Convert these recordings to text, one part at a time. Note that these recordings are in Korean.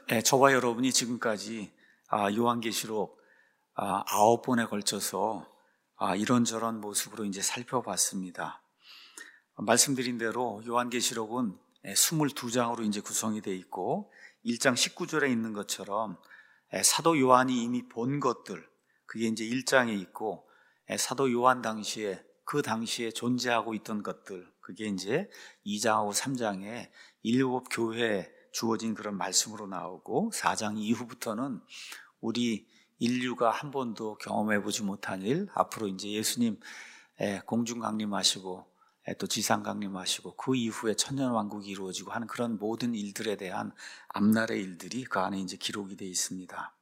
저와 여러분이 지금까지 요한계시록 9번에 걸쳐서 이런저런 모습으로 이제 살펴봤습니다. 말씀드린 대로 요한계시록은 22장으로 이제 구성이 되어 있고 1장 19절에 있는 것처럼 사도 요한이 이미 본 것들, 그게 이제 1장에 있고, 사도 요한 그 당시에 존재하고 있던 것들, 그게 이제 2장하고 3장에 7 교회에 주어진 그런 말씀으로 나오고, 4장 이후부터는 우리 인류가 한 번도 경험해보지 못한 일, 앞으로 이제 예수님 공중 강림하시고 또 지상 강림하시고 그 이후에 천년왕국이 이루어지고 하는 그런 모든 일들에 대한 앞날의 일들이 그 안에 이제 기록이 되어 있습니다.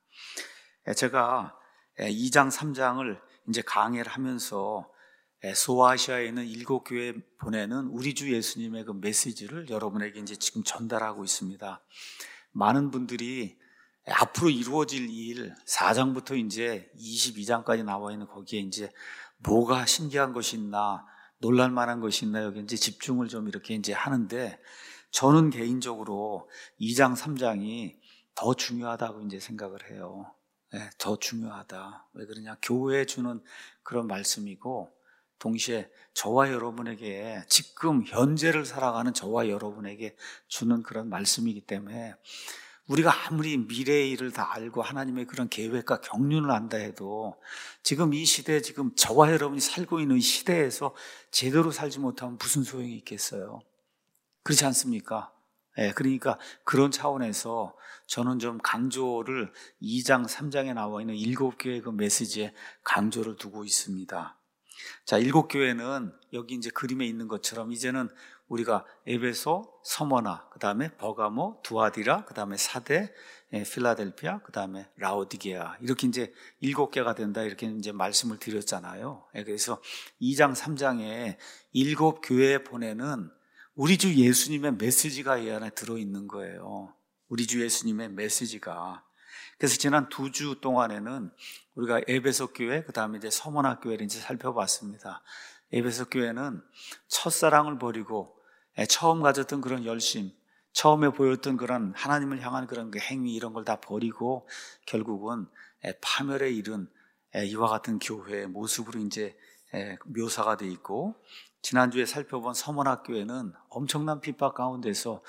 제가 2장 3장을 이제 강해를 하면서 소아시아에 있는 7교회에 보내는 우리 주 예수님의 그 메시지를 여러분에게 이제 지금 전달하고 있습니다. 많은 분들이 앞으로 이루어질 일 4장부터 이제 22장까지 나와 있는 거기에 이제 뭐가 신기한 것이 있나, 놀랄 만한 것이 있나, 여기 이제 집중을 좀 이렇게 이제 하는데, 저는 개인적으로 2장 3장이 더 중요하다고 이제 생각을 해요. 더 중요하다. 왜 그러냐? 교회에 주는 그런 말씀이고, 동시에 저와 여러분에게, 지금 현재를 살아가는 저와 여러분에게 주는 그런 말씀이기 때문에, 우리가 아무리 미래의 일을 다 알고 하나님의 그런 계획과 경륜을 안다 해도 지금 이 시대에, 지금 저와 여러분이 살고 있는 이 시대에서 제대로 살지 못하면 무슨 소용이 있겠어요? 그렇지 않습니까? 그러니까 그런 차원에서 저는 좀 강조를 2장 3장에 나와 있는 7교회의 그 메시지에 강조를 두고 있습니다. 자, 7교회는 여기 이제 그림에 있는 것처럼 이제는 우리가 에베소, 서머나, 그 다음에 버가모, 두아디라, 그 다음에 사대, 필라델피아, 그 다음에 라오디게아, 이렇게 이제 7개가 된다, 이렇게 이제 말씀을 드렸잖아요. 그래서 2장 3장에 7교회에 보내는 우리 주 예수님의 메시지가 이 안에 들어있는 거예요. 우리 주 예수님의 메시지가. 그래서 지난 2주 동안에는 우리가 에베소 교회, 그 다음에 이제 서머나 교회를 이제 살펴봤습니다. 에베소 교회는 첫사랑을 버리고 처음 가졌던 그런 열심, 처음에 보였던 그런 하나님을 향한 그런 그 행위, 이런 걸 다 버리고 결국은 파멸에 이른 이와 같은 교회의 모습으로 이제 묘사가 돼 있고, 지난주에 살펴본 서머나 교회는 엄청난 핍박 가운데서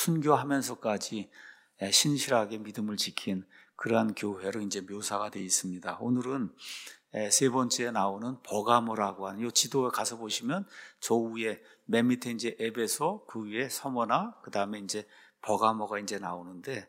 순교하면서까지 신실하게 믿음을 지킨 그러한 교회로 이제 묘사가 되어 있습니다. 오늘은 세 번째에 나오는 버가모라고 하는, 이 지도에 가서 보시면 저 위에 맨 밑에 이제 에베소, 그 위에 서머나, 그 다음에 이제 버가모가 이제 나오는데,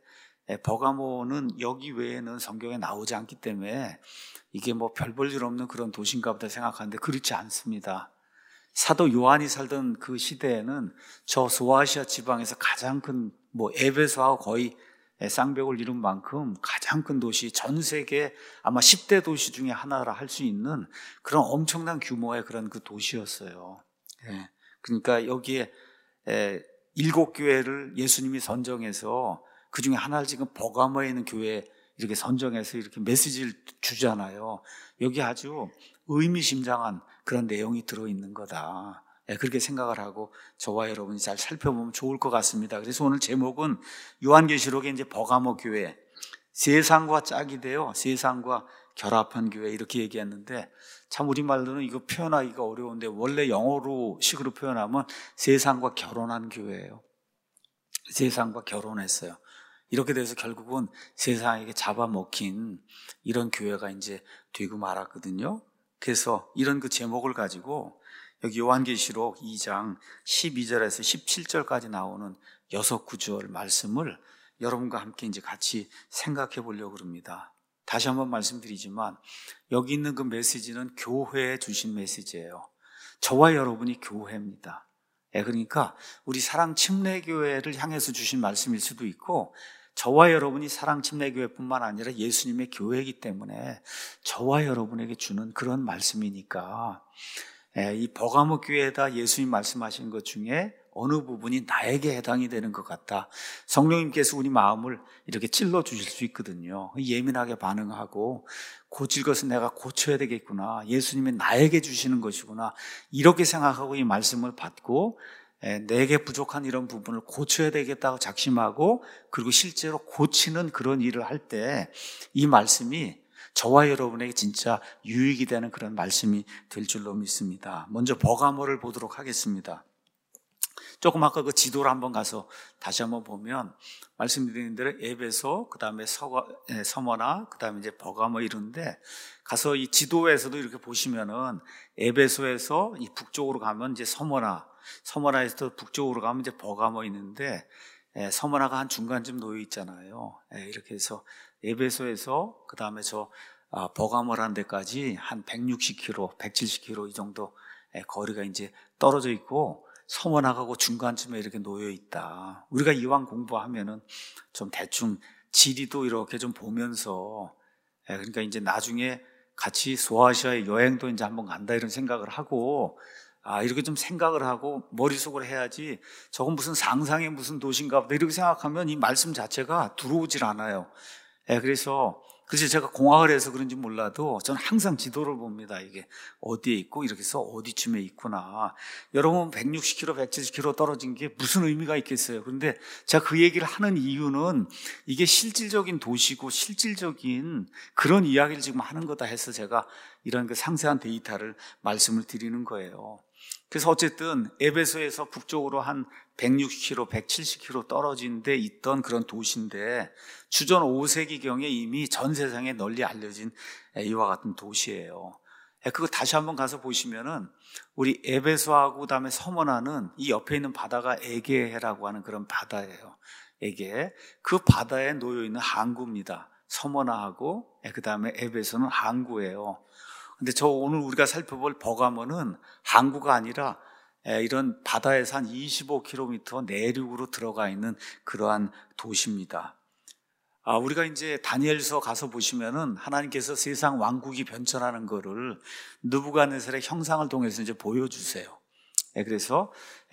버가모는 여기 외에는 성경에 나오지 않기 때문에 이게 뭐 별 볼 일 없는 그런 도시인가 보다 생각하는데 그렇지 않습니다. 사도 요한이 살던 그 시대에는 저 소아시아 지방에서 가장 큰, 뭐 에베소하고 거의 쌍벽을 이룬 만큼 가장 큰 도시, 전 세계 아마 10대 도시 중에 하나라 할 수 있는 그런 엄청난 규모의 그런 그 도시였어요. 그러니까 여기에 7교회를 예수님이 선정해서 그 중에 하나를 지금 버가모에 있는 교회에 이렇게 선정해서 이렇게 메시지를 주잖아요. 여기 아주 의미심장한 그런 내용이 들어있는 거다, 그렇게 생각을 하고 저와 여러분이 잘 살펴보면 좋을 것 같습니다. 그래서 오늘 제목은 요한계시록의 이제 버가모 교회, 세상과 짝이 되어 세상과 결합한 교회, 이렇게 얘기했는데, 참 우리말로는 이거 표현하기가 어려운데 원래 영어로 식으로 표현하면 세상과 결혼한 교회예요. 세상과 결혼했어요. 이렇게 돼서 결국은 세상에게 잡아먹힌 이런 교회가 이제 되고 말았거든요. 그래서 이런 그 제목을 가지고 여기 요한계시록 2장 12절에서 17절까지 나오는 6구절 말씀을 여러분과 함께 이제 같이 생각해 보려고 합니다. 다시 한번 말씀드리지만 여기 있는 그 메시지는 교회에 주신 메시지예요. 저와 여러분이 교회입니다. 그러니까 우리 사랑 침례교회를 향해서 주신 말씀일 수도 있고, 저와 여러분이 사랑 침례교회뿐만 아니라 예수님의 교회이기 때문에 저와 여러분에게 주는 그런 말씀이니까, 이 버가모 교회에다 예수님 말씀하신 것 중에 어느 부분이 나에게 해당이 되는 것 같다, 성령님께서 우리 마음을 이렇게 찔러 주실 수 있거든요. 예민하게 반응하고 고칠 것은 내가 고쳐야 되겠구나, 예수님이 나에게 주시는 것이구나, 이렇게 생각하고 이 말씀을 받고 내게 부족한 이런 부분을 고쳐야 되겠다고 작심하고 그리고 실제로 고치는 그런 일을 할 때 이 말씀이 저와 여러분에게 진짜 유익이 되는 그런 말씀이 될 줄로 믿습니다. 먼저 버가모를 보도록 하겠습니다. 조금 아까 그 지도를 한번 가서 다시 한번 보면 말씀드린 대로 에베소, 그 다음에 서머나, 그 다음에 이제 버가모 이런데 가서 이 지도에서도 이렇게 보시면은 에베소에서 이 북쪽으로 가면 이제 서머나에서 북쪽으로 가면 이제 버가모 있는데 서머나가 한 중간쯤 놓여 있잖아요. 이렇게 해서 에베소에서 그 다음에 버가모라는 데까지 한 160km, 170km 이 정도 거리가 이제 떨어져 있고 서머나가고 중간쯤에 이렇게 놓여 있다. 우리가 이왕 공부하면은 좀 대충 지리도 이렇게 좀 보면서 그러니까 이제 나중에 같이 소아시아의 여행도 이제 한번 간다 이런 생각을 하고 이렇게 좀 생각을 하고 머릿속으로 해야지 저건 무슨 상상의 무슨 도시인가 보다 이렇게 생각하면 이 말씀 자체가 들어오질 않아요. 그래서 제가 공학을 해서 그런지 몰라도 저는 항상 지도를 봅니다. 이게 어디에 있고 이렇게 해서 어디쯤에 있구나. 여러분 160km, 170km 떨어진 게 무슨 의미가 있겠어요. 그런데 제가 그 얘기를 하는 이유는 이게 실질적인 도시고 실질적인 그런 이야기를 지금 하는 거다 해서 제가 이런 그 상세한 데이터를 말씀을 드리는 거예요. 그래서 어쨌든 에베소에서 북쪽으로 한 160km, 170km 떨어진 데 있던 그런 도시인데 주전 5세기경에 이미 전 세상에 널리 알려진 이와 같은 도시예요. 그거 다시 한번 가서 보시면은 우리 에베소하고 그다음에 서머나는 이 옆에 있는 바다가 에게해라고 하는 그런 바다예요. 에게. 그 바다에 놓여 있는 항구입니다. 서머나하고 그다음에 에베소는 항구예요. 근데 오늘 우리가 살펴볼 버가모는 항구가 아니라 이런 바다에서 한 25km 내륙으로 들어가 있는 그러한 도시입니다. 우리가 이제 다니엘서 가서 보시면은 하나님께서 세상 왕국이 변천하는 거를 느부갓네살의 형상을 통해서 이제 보여주세요. 그래서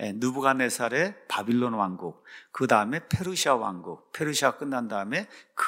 느부갓네살의 바빌론 왕국, 그 다음에 페르시아 왕국, 페르시아 끝난 다음에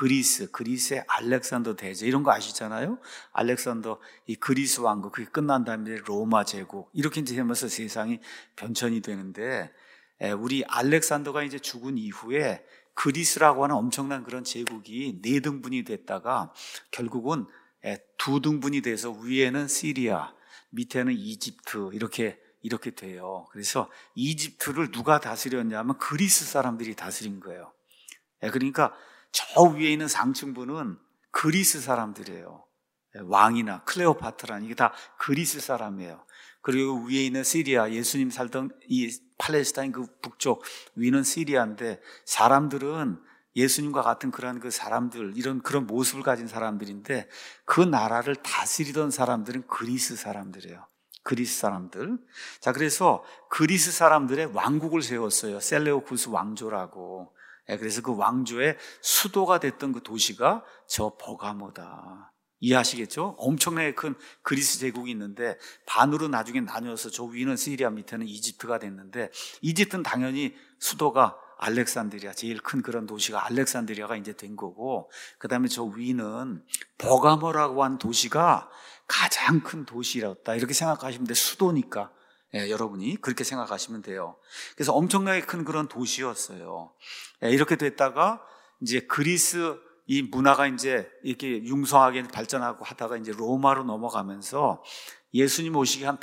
그리스의 알렉산더 대제 이런 거 아시잖아요. 알렉산더 이 그리스 왕국 그게 끝난 다음에 로마 제국 이렇게 이제 하면서 세상이 변천이 되는데 우리 알렉산더가 이제 죽은 이후에 그리스라고 하는 엄청난 그런 제국이 4등분이 됐다가 결국은 2등분이 돼서 위에는 시리아, 밑에는 이집트 이렇게 돼요. 그래서 이집트를 누가 다스렸냐면 그리스 사람들이 다스린 거예요. 그러니까 저 위에 있는 상층부는 그리스 사람들이에요. 왕이나 클레오파트라는 이게 다 그리스 사람이에요. 그리고 위에 있는 시리아, 예수님 살던 이 팔레스타인 그 북쪽 위는 시리아인데 사람들은 예수님과 같은 그런 그 사람들, 이런 그런 모습을 가진 사람들인데 그 나라를 다스리던 사람들은 그리스 사람들이에요. 그리스 사람들. 자, 그래서 그리스 사람들의 왕국을 세웠어요. 셀레우쿠스 왕조라고. 그래서 그 왕조의 수도가 됐던 그 도시가 저 버가모다. 이해하시겠죠? 엄청나게 큰 그리스 제국이 있는데 반으로 나중에 나뉘어서 저 위는 시리아 밑에는 이집트가 됐는데 이집트는 당연히 수도가 알렉산드리아, 제일 큰 그런 도시가 알렉산드리아가 이제 된 거고 그 다음에 저 위는 버가모라고 하는 도시가 가장 큰 도시였다 이렇게 생각하시면 돼요. 수도니까 여러분이 그렇게 생각하시면 돼요. 그래서 엄청나게 큰 그런 도시였어요. 이렇게 됐다가 이제 그리스 이 문화가 이제 이렇게 융성하게 발전하고 하다가 이제 로마로 넘어가면서 예수님 오시기 한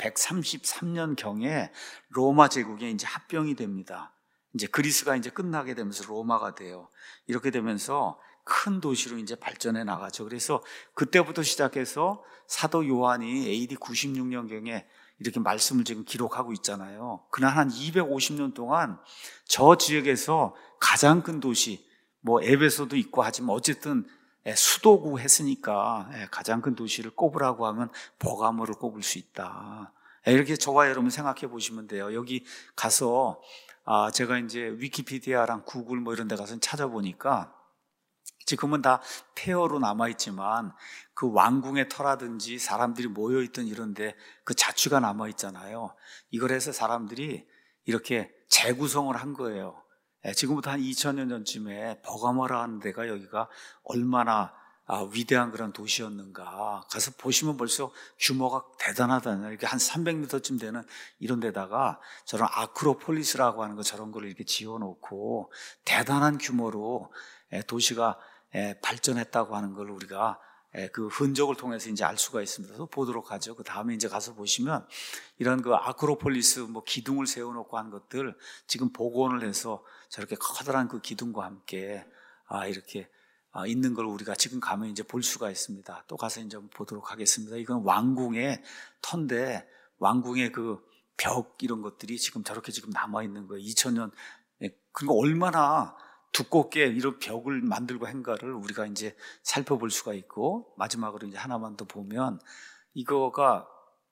133년경에 로마 제국에 이제 합병이 됩니다. 이제 그리스가 이제 끝나게 되면서 로마가 돼요. 이렇게 되면서 큰 도시로 이제 발전해 나가죠. 그래서 그때부터 시작해서 사도 요한이 AD 96년경에 이렇게 말씀을 지금 기록하고 있잖아요. 그날 한 250년 동안 저 지역에서 가장 큰 도시, 뭐 에베소도 있고 하지만 어쨌든 수도고 했으니까 가장 큰 도시를 꼽으라고 하면 버가모를 꼽을 수 있다. 이렇게 저와 여러분 생각해 보시면 돼요. 여기 가서 제가 이제 위키피디아랑 구글 뭐 이런 데 가서 찾아보니까 지금은 다 폐허로 남아있지만 그 왕궁의 터라든지 사람들이 모여있던 이런데 그 자취가 남아있잖아요. 이걸 해서 사람들이 이렇게 재구성을 한 거예요. 지금부터 한 2000년 전쯤에 버가모라는 데가 여기가 얼마나 위대한 그런 도시였는가. 가서 보시면 벌써 규모가 대단하다는, 이렇게 한 300m쯤 되는 이런 데다가 저런 아크로폴리스라고 하는 거, 저런 걸 이렇게 지어놓고 대단한 규모로 도시가 발전했다고 하는 걸 우리가 그 흔적을 통해서 이제 알 수가 있습니다. 그래서 보도록 하죠. 그 다음에 이제 가서 보시면 이런 그 아크로폴리스 뭐 기둥을 세워놓고 한 것들 지금 복원을 해서 저렇게 커다란 그 기둥과 함께 이렇게 있는 걸 우리가 지금 가면 이제 볼 수가 있습니다. 또 가서 이제 보도록 하겠습니다. 이건 왕궁의 터인데 왕궁의 그 벽 이런 것들이 지금 저렇게 지금 남아 있는 거예요. 2000년. 그러니까 얼마나 두껍게 이런 벽을 만들고 한가를 우리가 이제 살펴볼 수가 있고, 마지막으로 이제 하나만 더 보면 이거가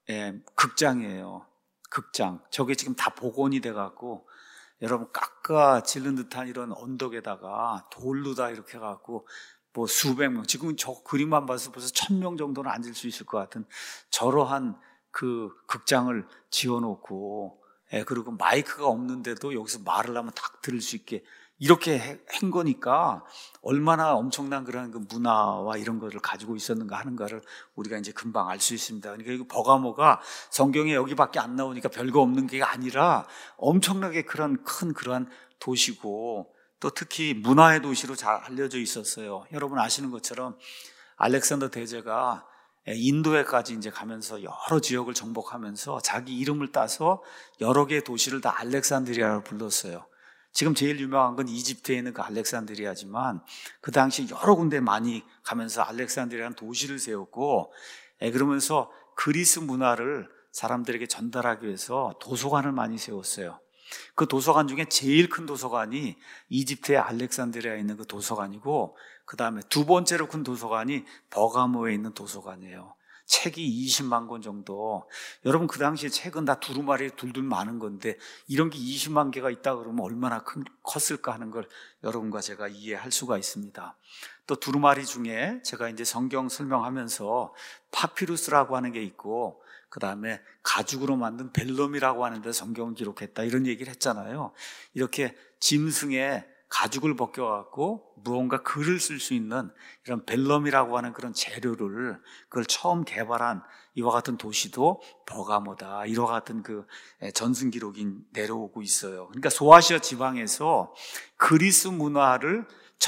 극장이에요. 극장. 저게 지금 다 복원이 돼 갖고 여러분 깎아 질른 듯한 이런 언덕에다가 돌로 다 이렇게 해갖고 뭐 수백 명, 지금 저 그림만 봐서 벌써 1000명 정도는 앉을 수 있을 것 같은 저러한 그 극장을 지어놓고, 그리고 마이크가 없는데도 여기서 말을 하면 딱 들을 수 있게 이렇게 한 거니까 얼마나 엄청난 그런 그 문화와 이런 거를 가지고 있었는가 하는가를 우리가 이제 금방 알 수 있습니다. 그러니까 이 버가모가 성경에 여기밖에 안 나오니까 별거 없는 게 아니라 엄청나게 그런 큰 그러한 도시고, 또 특히 문화의 도시로 잘 알려져 있었어요. 여러분 아시는 것처럼 알렉산더 대제가 인도에까지 이제 가면서 여러 지역을 정복하면서 자기 이름을 따서 여러 개의 도시를 다 알렉산드리아로 불렀어요. 지금 제일 유명한 건 이집트에 있는 그 알렉산드리아지만 그 당시 여러 군데 많이 가면서 알렉산드리아라는 도시를 세웠고, 그러면서 그리스 문화를 사람들에게 전달하기 위해서 도서관을 많이 세웠어요. 그 도서관 중에 제일 큰 도서관이 이집트의 알렉산드리아에 있는 그 도서관이고, 그 다음에 두 번째로 큰 도서관이 버가모에 있는 도서관이에요. 책이 20만 권 정도. 여러분 그 당시에 책은 다 두루마리에 둘둘 많은 건데 이런 게 20만 개가 있다 그러면 얼마나 컸을까 하는 걸 여러분과 제가 이해할 수가 있습니다. 또 두루마리 중에 제가 이제 성경 설명하면서 파피루스라고 하는 게 있고, 그 다음에 가죽으로 만든 벨럼이라고 하는데 성경을 기록했다 이런 얘기를 했잖아요. 이렇게 짐승의 가죽을 벗겨갖고 무언가 글을 쓸 수 있는 이런 벨럼이라고 하는 그런 재료를 그걸 처음 개발한 이와 같은 도시도 버가모다. 이와 같은 그 전승 기록이 내려오고 있어요. 그러니까 소아시아 지방에서 그리스 문화를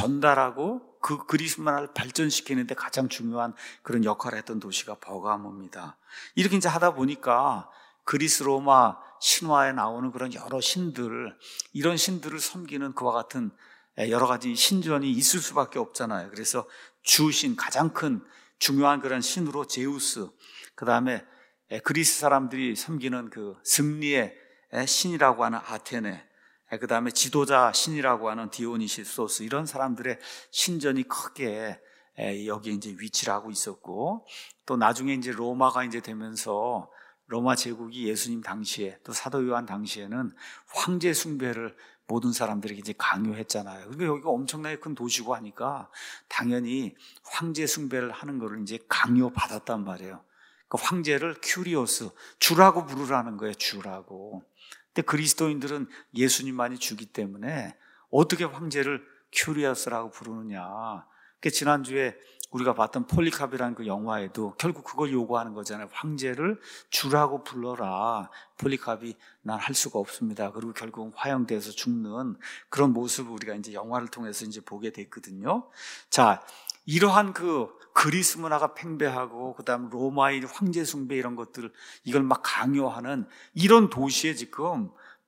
전달하고 그 그리스 문화를 발전시키는 데 가장 중요한 그런 역할을 했던 도시가 버가모입니다. 이렇게 이제 하다 보니까 그리스 로마 신화에 나오는 그런 여러 신들, 이런 신들을 섬기는 그와 같은 여러 가지 신전이 있을 수밖에 없잖아요. 그래서 주신 가장 큰 중요한 그런 신으로 제우스, 그 다음에 그리스 사람들이 섬기는 그 승리의 신이라고 하는 아테네, 그 다음에 지도자 신이라고 하는 디오니시소스, 이런 사람들의 신전이 크게 여기 이제 위치를 하고 있었고, 또 나중에 이제 로마가 이제 되면서 로마 제국이 예수님 당시에 또 사도 요한 당시에는 황제 숭배를 모든 사람들에게 이제 강요했잖아요. 그러니까 여기가 엄청나게 큰 도시고 하니까 당연히 황제 숭배를 하는 거를 이제 강요받았단 말이에요. 그 황제를 큐리오스, 주라고 부르라는 거예요. 주라고. 근데 그리스도인들은 예수님만이 주기 때문에 어떻게 황제를 큐리오스라고 부르느냐. 그러니까 지난주에 우리가 봤던 폴리캅이라는 그 영화에도 결국 그걸 요구하는 거잖아요. 황제를 주라고 불러라. 폴리캅이 난 할 수가 없습니다. 그리고 결국은 화형돼서 죽는 그런 모습을 우리가 이제 영화를 통해서 이제 보게 됐거든요. 자, 이러한 그 그리스 문화가 팽배하고 그다음 로마의 황제 숭배 이런 것들 이걸 막 강요하는 이런 도시에 지금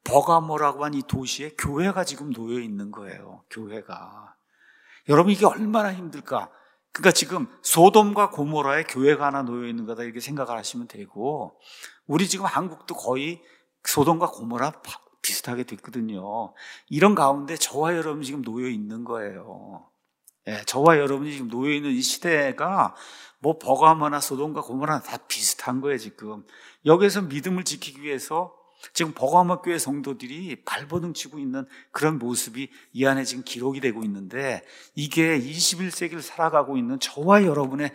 버가모라고 하는 이 도시에 교회가 지금 놓여 있는 거예요. 교회가. 여러분 이게 얼마나 힘들까? 그러니까 지금 소돔과 고모라에 교회가 하나 놓여 있는 거다 이렇게 생각을 하시면 되고, 우리 지금 한국도 거의 소돔과 고모라 비슷하게 됐거든요. 이런 가운데 저와 여러분이 지금 놓여 있는 거예요. 저와 여러분이 지금 놓여 있는 이 시대가 뭐 버가모나 소돔과 고모라 다 비슷한 거예요. 지금 여기서 믿음을 지키기 위해서 지금 버가모 교회 성도들이 발버둥 치고 있는 그런 모습이 이 안에 지금 기록이 되고 있는데, 이게 21세기를 살아가고 있는 저와 여러분의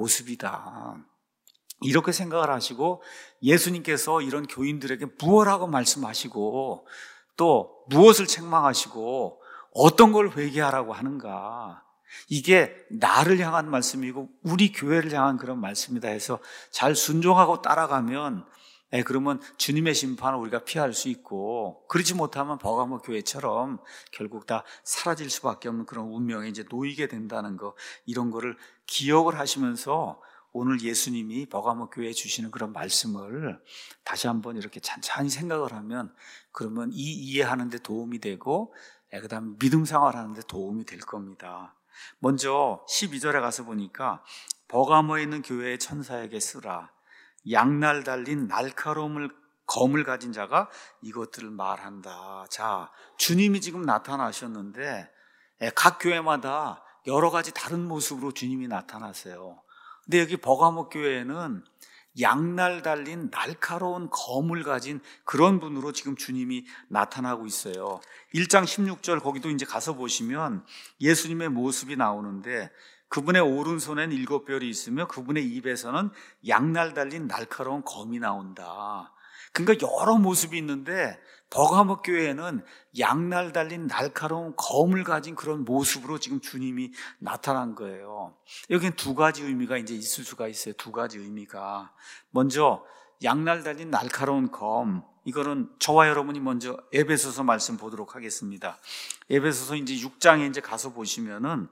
모습이다. 이렇게 생각을 하시고 예수님께서 이런 교인들에게 무엇라고 말씀하시고 또 무엇을 책망하시고 어떤 걸 회개하라고 하는가. 이게 나를 향한 말씀이고 우리 교회를 향한 그런 말씀이다 해서 잘 순종하고 따라가면 그러면 주님의 심판을 우리가 피할 수 있고, 그러지 못하면 버가모 교회처럼 결국 다 사라질 수밖에 없는 그런 운명에 이제 놓이게 된다는 거, 이런 거를 기억을 하시면서 오늘 예수님이 버가모 교회에 주시는 그런 말씀을 다시 한번 이렇게 찬찬히 생각을 하면, 그러면 이해하는 데 도움이 되고 그다음에 믿음 생활하는 데 도움이 될 겁니다. 먼저 12절에 가서 보니까 버가모에 있는 교회의 천사에게 쓰라. 양날 달린 날카로운 검을 가진 자가 이것들을 말한다. 자, 주님이 지금 나타나셨는데 각 교회마다 여러 가지 다른 모습으로 주님이 나타나세요. 근데 여기 버가모 교회에는 양날 달린 날카로운 검을 가진 그런 분으로 지금 주님이 나타나고 있어요. 1장 16절 거기도 이제 가서 보시면 예수님의 모습이 나오는데, 그분의 오른손엔 7별이 있으며 그분의 입에서는 양날 달린 날카로운 검이 나온다. 그러니까 여러 모습이 있는데 버가모 교회에는 양날 달린 날카로운 검을 가진 그런 모습으로 지금 주님이 나타난 거예요. 여기는 두 가지 의미가 이제 있을 수가 있어요. 두 가지 의미가. 먼저 양날 달린 날카로운 검, 이거는 저와 여러분이 먼저 에베소서 말씀 보도록 하겠습니다. 에베소서 이제 6장에 이제 가서 보시면은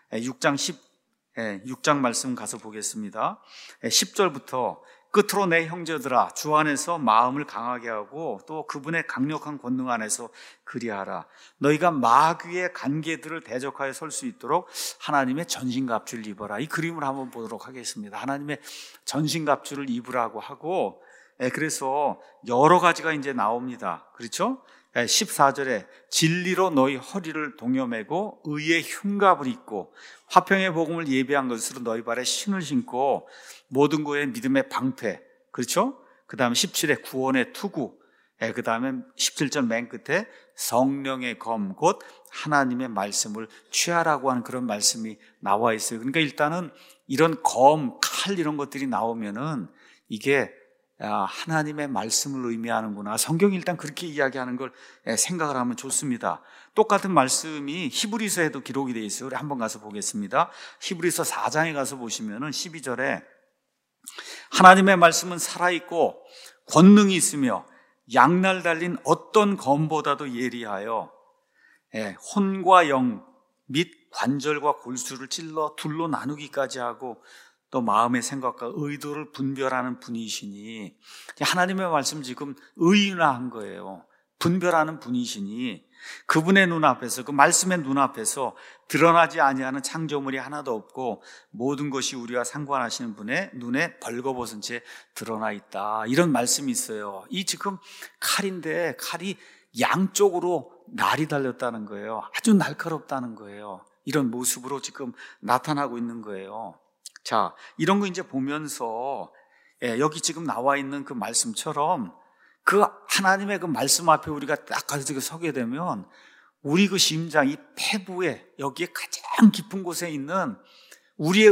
6장 말씀 가서 보겠습니다. 10절부터 끝으로 내 형제들아, 주 안에서 마음을 강하게 하고 또 그분의 강력한 권능 안에서 그리하라. 너희가 마귀의 간계들을 대적하여 설 수 있도록 하나님의 전신갑주를 입어라. 이 그림을 한번 보도록 하겠습니다. 하나님의 전신갑주를 입으라고 하고, 그래서 여러 가지가 이제 나옵니다. 그렇죠? 14절에 진리로 너희 허리를 동여매고 의의 흉갑을 입고 화평의 복음을 예비한 것으로 너희 발에 신을 신고 모든 거에 믿음의 방패, 그렇죠? 그 다음에 17에 구원의 투구, 그 다음에 17절 맨 끝에 성령의 검, 곧 하나님의 말씀을 취하라고 하는 그런 말씀이 나와 있어요. 그러니까 일단은 이런 검, 칼 이런 것들이 나오면은 이게 하나님의 말씀을 의미하는구나. 성경이 일단 그렇게 이야기하는 걸 생각을 하면 좋습니다. 똑같은 말씀이 히브리서에도 기록이 되어 있어요. 우리 한번 가서 보겠습니다. 히브리서 4장에 가서 보시면은 12절에 하나님의 말씀은 살아있고 권능이 있으며 양날 달린 어떤 검보다도 예리하여 혼과 영 및 관절과 골수를 찔러 둘로 나누기까지 하고 또 마음의 생각과 의도를 분별하는 분이시니, 하나님의 말씀 지금 의인화한 거예요. 분별하는 분이시니 그분의 눈앞에서, 그 말씀의 눈앞에서 드러나지 아니하는 창조물이 하나도 없고 모든 것이 우리와 상관하시는 분의 눈에 벌거벗은 채 드러나 있다. 이런 말씀이 있어요. 이 지금 칼인데 칼이 양쪽으로 날이 달렸다는 거예요. 아주 날카롭다는 거예요. 이런 모습으로 지금 나타나고 있는 거예요. 자, 이런 거 이제 보면서 여기 지금 나와 있는 그 말씀처럼 그 하나님의 그 말씀 앞에 우리가 딱 가서 서게 되면 우리 그 심장, 이 폐부에 여기에 가장 깊은 곳에 있는 우리의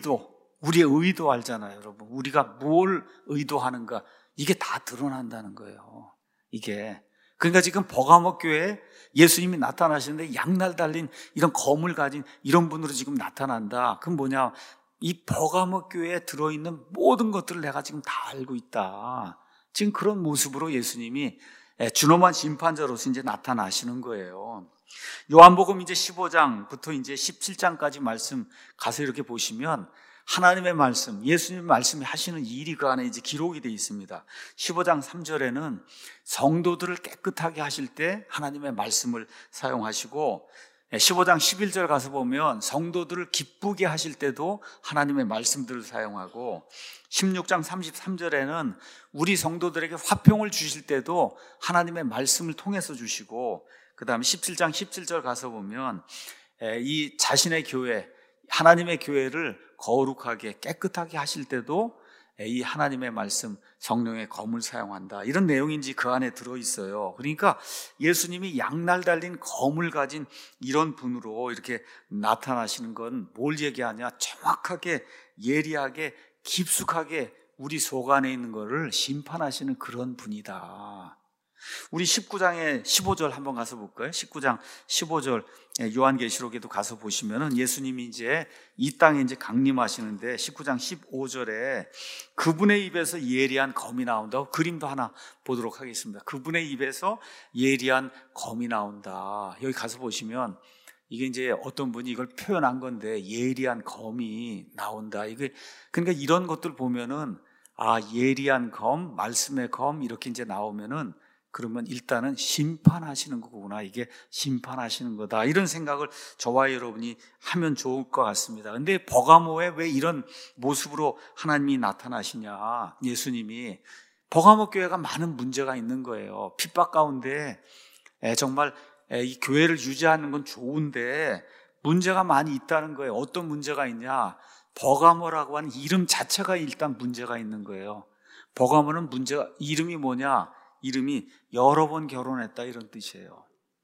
의도 알잖아요, 여러분. 우리가 뭘 의도하는가, 이게 다 드러난다는 거예요. 이게. 그러니까 지금 버가모 교회에 예수님이 나타나시는데 양날 달린 이런 검을 가진 이런 분으로 지금 나타난다. 그건 뭐냐? 이 버가모 교회에 들어있는 모든 것들을 내가 지금 다 알고 있다. 지금 그런 모습으로 예수님이 준엄한 심판자로서 이제 나타나시는 거예요. 요한복음 이제 15장부터 이제 17장까지 말씀 가서 이렇게 보시면 하나님의 말씀, 예수님의 말씀이 하시는 일이 그 안에 이제 기록이 되어 있습니다. 15장 3절에는 성도들을 깨끗하게 하실 때 하나님의 말씀을 사용하시고, 15장 11절 가서 보면 성도들을 기쁘게 하실 때도 하나님의 말씀들을 사용하고, 16장 33절에는 우리 성도들에게 화평을 주실 때도 하나님의 말씀을 통해서 주시고, 그 다음에 17장 17절 가서 보면 이 자신의 교회, 하나님의 교회를 거룩하게 깨끗하게 하실 때도 이 하나님의 말씀, 성령의 검을 사용한다. 이런 내용인지 그 안에 들어있어요. 그러니까 예수님이 양날 달린 검을 가진 이런 분으로 이렇게 나타나시는 건 뭘 얘기하냐? 정확하게, 예리하게, 깊숙하게 우리 속 안에 있는 거를 심판하시는 그런 분이다. 우리 19장의 15절 한번 가서 볼까요? 19장 15절 요한계시록에도 가서 보시면은 예수님이 이제 이 땅에 이제 강림하시는데 19장 15절에 그분의 입에서 예리한 검이 나온다고 그림도 하나 보도록 하겠습니다. 그분의 입에서 예리한 검이 나온다. 여기 가서 보시면 이게 이제 어떤 분이 이걸 표현한 건데 예리한 검이 나온다. 이게 그러니까 이런 것들 보면은 예리한 검, 말씀의 검 이렇게 이제 나오면은 그러면 일단은 심판하시는 거구나. 이게 심판하시는 거다. 이런 생각을 저와 여러분이 하면 좋을 것 같습니다. 근데 버가모에 왜 이런 모습으로 하나님이 나타나시냐? 예수님이 버가모 교회가 많은 문제가 있는 거예요. 핍박 가운데 정말 이 교회를 유지하는 건 좋은데 문제가 많이 있다는 거예요. 어떤 문제가 있냐? 버가모라고 하는 이름 자체가 일단 문제가 있는 거예요. 버가모는 이름이 뭐냐? 이름이 여러 번 결혼했다 이런 뜻이에요.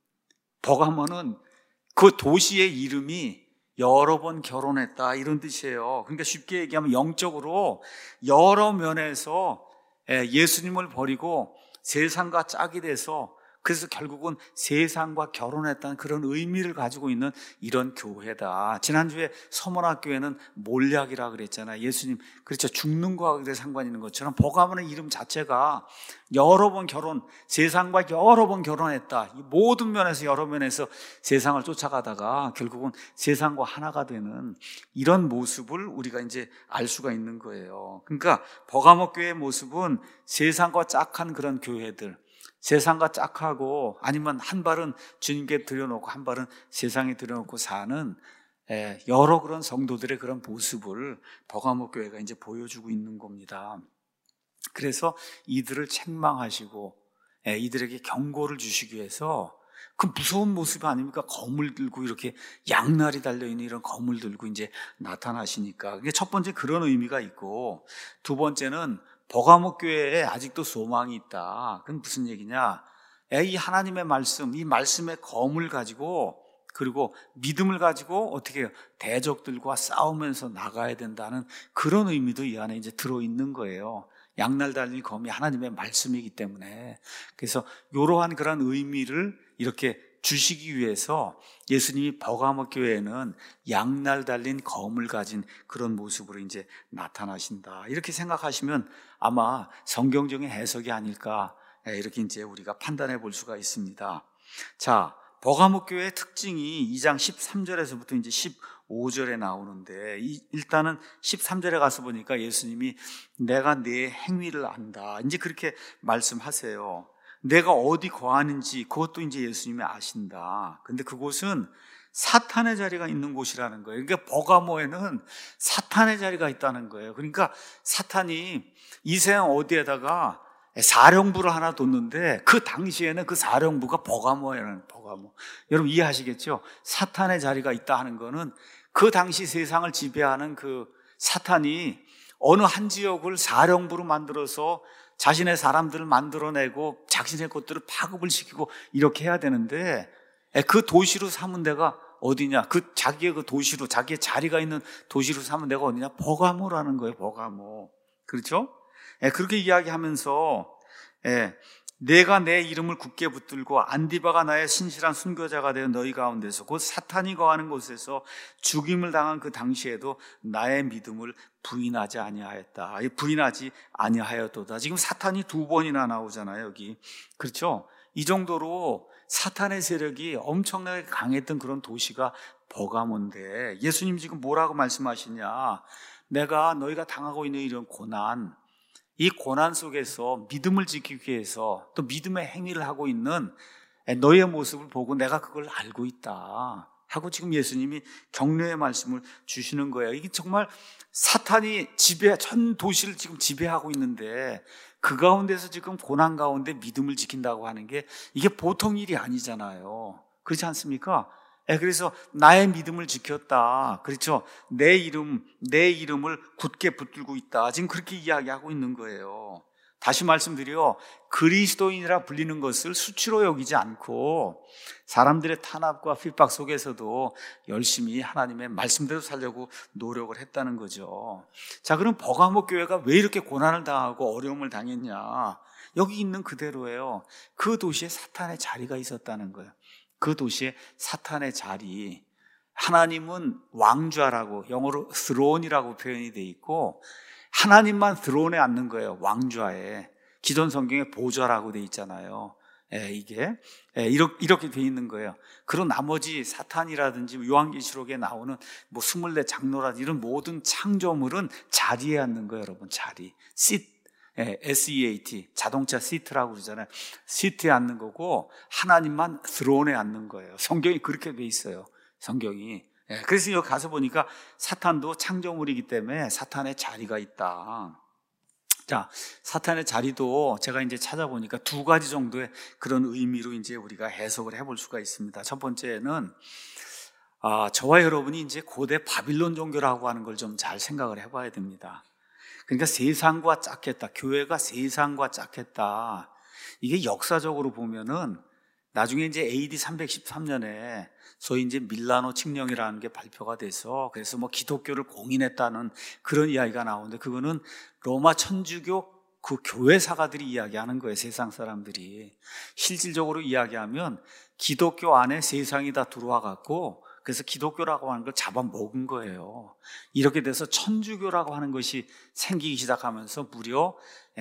버가모는 그 도시의 이름이 여러 번 결혼했다 이런 뜻이에요. 그러니까 쉽게 얘기하면 영적으로 여러 면에서 예수님을 버리고 세상과 짝이 돼서 그래서 결국은 세상과 결혼했다는 그런 의미를 가지고 있는 이런 교회다. 지난주에 서문학교회는 몰약이라 그랬잖아요. 예수님 그렇죠. 죽는 거하고 상관이 있는 것처럼 버가모는 이름 자체가 여러 번 세상과 여러 번 결혼했다. 이 모든 면에서 여러 면에서 세상을 쫓아가다가 결국은 세상과 하나가 되는 이런 모습을 우리가 이제 알 수가 있는 거예요. 그러니까 버가모 교회의 모습은 세상과 짝한 그런 교회들, 세상과 짝하고 아니면 한 발은 주님께 들여놓고 한 발은 세상에 들여놓고 사는 여러 그런 성도들의 그런 모습을 버가모 교회가 이제 보여주고 있는 겁니다. 그래서 이들을 책망하시고 이들에게 경고를 주시기 위해서 그 무서운 모습이 아닙니까? 검을 들고 이렇게 양날이 달려있는 이런 검을 들고 이제 나타나시니까 그게 첫 번째 그런 의미가 있고 두 번째는 버가모 교회에 아직도 소망이 있다. 그건 무슨 얘기냐? 이 하나님의 말씀, 이 말씀의 검을 가지고 그리고 믿음을 가지고 어떻게 해요? 대적들과 싸우면서 나가야 된다는 그런 의미도 이 안에 이제 들어있는 거예요. 양날 달린 검이 하나님의 말씀이기 때문에. 그래서 이러한 그런 의미를 이렇게 주시기 위해서 예수님이 버가모 교회에는 양날 달린 검을 가진 그런 모습으로 이제 나타나신다. 이렇게 생각하시면 아마 성경적인 해석이 아닐까 이렇게 이제 우리가 판단해 볼 수가 있습니다. 자, 버가모 교회의 특징이 2장 13절에서부터 이제 15절에 나오는데 일단은 13절에 가서 보니까 예수님이 내가 네 행위를 안다. 이제 그렇게 말씀하세요. 내가 어디 거하는지 그것도 이제 예수님이 아신다. 근데 그곳은 사탄의 자리가 있는 곳이라는 거예요. 그러니까 버가모에는 사탄의 자리가 있다는 거예요. 그러니까 사탄이 이 세상 어디에다가 사령부를 하나 뒀는데 그 당시에는 그 사령부가 버가모예요. 버가모. 여러분 이해하시겠죠? 사탄의 자리가 있다 하는 거는 그 당시 세상을 지배하는 그 사탄이 어느 한 지역을 사령부로 만들어서 자신의 사람들을 만들어내고 자신의 것들을 파급을 시키고 이렇게 해야 되는데 그 도시로 삼은 데가 어디냐? 자기의 그 도시로, 자기의 자리가 있는 도시로 삼은 데가 어디냐? 버가모라는 거예요. 버가모. 그렇죠? 그렇게 이야기하면서 내가 내 이름을 굳게 붙들고 안디바가 나의 신실한 순교자가 되어 너희 가운데서 곧 사탄이 거하는 곳에서 죽임을 당한 그 당시에도 나의 믿음을 부인하지 아니하였다. 부인하지 아니하였도다. 지금 사탄이 2번이나 나오잖아요, 여기. 그렇죠? 이 정도로 사탄의 세력이 엄청나게 강했던 그런 도시가 버가모인데 예수님 지금 뭐라고 말씀하시냐? 내가 너희가 당하고 있는 이런 고난, 이 고난 속에서 믿음을 지키기 위해서 또 믿음의 행위를 하고 있는 너의 모습을 보고 내가 그걸 알고 있다 하고 지금 예수님이 격려의 말씀을 주시는 거예요. 이게 정말 사탄이 전 도시를 지금 지배하고 있는데 그 가운데서 지금 고난 가운데 믿음을 지킨다고 하는 게 이게 보통 일이 아니잖아요. 그렇지 않습니까? 그래서 나의 믿음을 지켰다. 그렇죠? 내 이름을 굳게 붙들고 있다. 지금 그렇게 이야기하고 있는 거예요. 다시 말씀드려 그리스도인이라 불리는 것을 수치로 여기지 않고 사람들의 탄압과 핍박 속에서도 열심히 하나님의 말씀대로 살려고 노력을 했다는 거죠. 자, 그럼 버가모 교회가 왜 이렇게 고난을 당하고 어려움을 당했냐? 여기 있는 그대로예요. 그 도시에 사탄의 자리가 있었다는 거예요. 그 도시에 사탄의 자리. 하나님은 왕좌라고, 영어로 throne이라고 표현이 돼 있고, 하나님만 throne에 앉는 거예요. 왕좌에. 기존 성경에 보좌라고 돼 있잖아요. 이게 이렇게 돼 있는 거예요. 그런 나머지 사탄이라든지 요한계시록에 나오는 뭐 24 장로라든지 이런 모든 창조물은 자리에 앉는 거예요, 여러분. 자리. seat. SEAT. 자동차 시트라고 그러잖아요. 시트에 앉는 거고, 하나님만 throne에 앉는 거예요. 성경이 그렇게 돼 있어요. 성경이. 그래서 여기 가서 보니까 사탄도 창조물이기 때문에 사탄의 자리가 있다. 자, 사탄의 자리도 제가 이제 찾아보니까 두 가지 정도의 그런 의미로 이제 우리가 해석을 해볼 수가 있습니다. 첫 번째는, 저와 여러분이 이제 고대 바빌론 종교라고 하는 걸 좀 잘 생각을 해봐야 됩니다. 그러니까 세상과 짝했다. 교회가 세상과 짝했다. 이게 역사적으로 보면은 나중에 이제 AD 313년에 소위 이제 밀라노 칙령이라는 게 발표가 돼서 그래서 뭐 기독교를 공인했다는 그런 이야기가 나오는데 그거는 로마 천주교 그 교회 사가들이 이야기하는 거예요. 세상 사람들이. 실질적으로 이야기하면 기독교 안에 세상이 다 들어와 갖고 그래서 기독교라고 하는 걸 잡아먹은 거예요. 이렇게 돼서 천주교라고 하는 것이 생기기 시작하면서 무려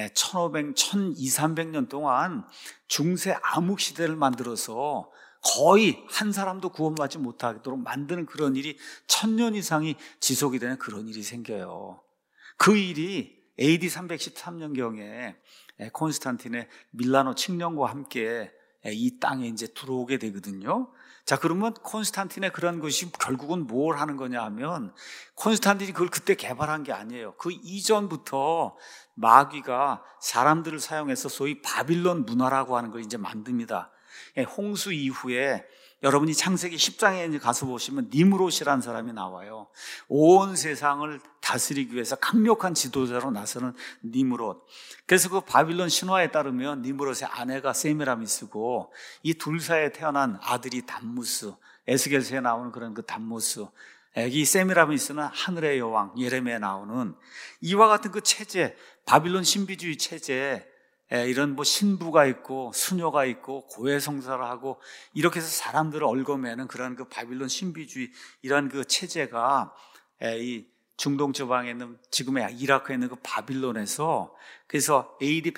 1200-1300년 동안 중세 암흑 시대를 만들어서 거의 한 사람도 구원받지 못하도록 만드는 그런 일이 1000년 이상이 지속이 되는 그런 일이 생겨요. 그 일이 AD 313년경에 콘스탄틴의 밀라노 칙령과 함께 이 땅에 이제 들어오게 되거든요. 자, 그러면 콘스탄틴의 그런 것이 결국은 뭘 하는 거냐 하면 콘스탄틴이 그걸 그때 개발한 게 아니에요. 그 이전부터 마귀가 사람들을 사용해서 소위 바빌론 문화라고 하는 걸 이제 만듭니다. 홍수 이후에 여러분이 창세기 10장에 가서 보시면 니므롯이라는 사람이 나와요. 온 세상을 다스리기 위해서 강력한 지도자로 나서는 니므롯. 그래서 그 바빌론 신화에 따르면 니므롯의 아내가 세미라미스고 이 둘 사이에 태어난 아들이 담무스, 에스겔서에 나오는 그런 그 담무스. 이 세미라미스는 하늘의 여왕, 예레미야에 나오는 이와 같은 그 체제, 바빌론 신비주의 체제, 이런 뭐 신부가 있고 수녀가 있고 고해성사를 하고 이렇게 해서 사람들을 얽어매는 그런 그 바빌론 신비주의 이런 그 체제가 이 중동 지방에 있는 지금의 이라크에 있는 그 바빌론에서 그래서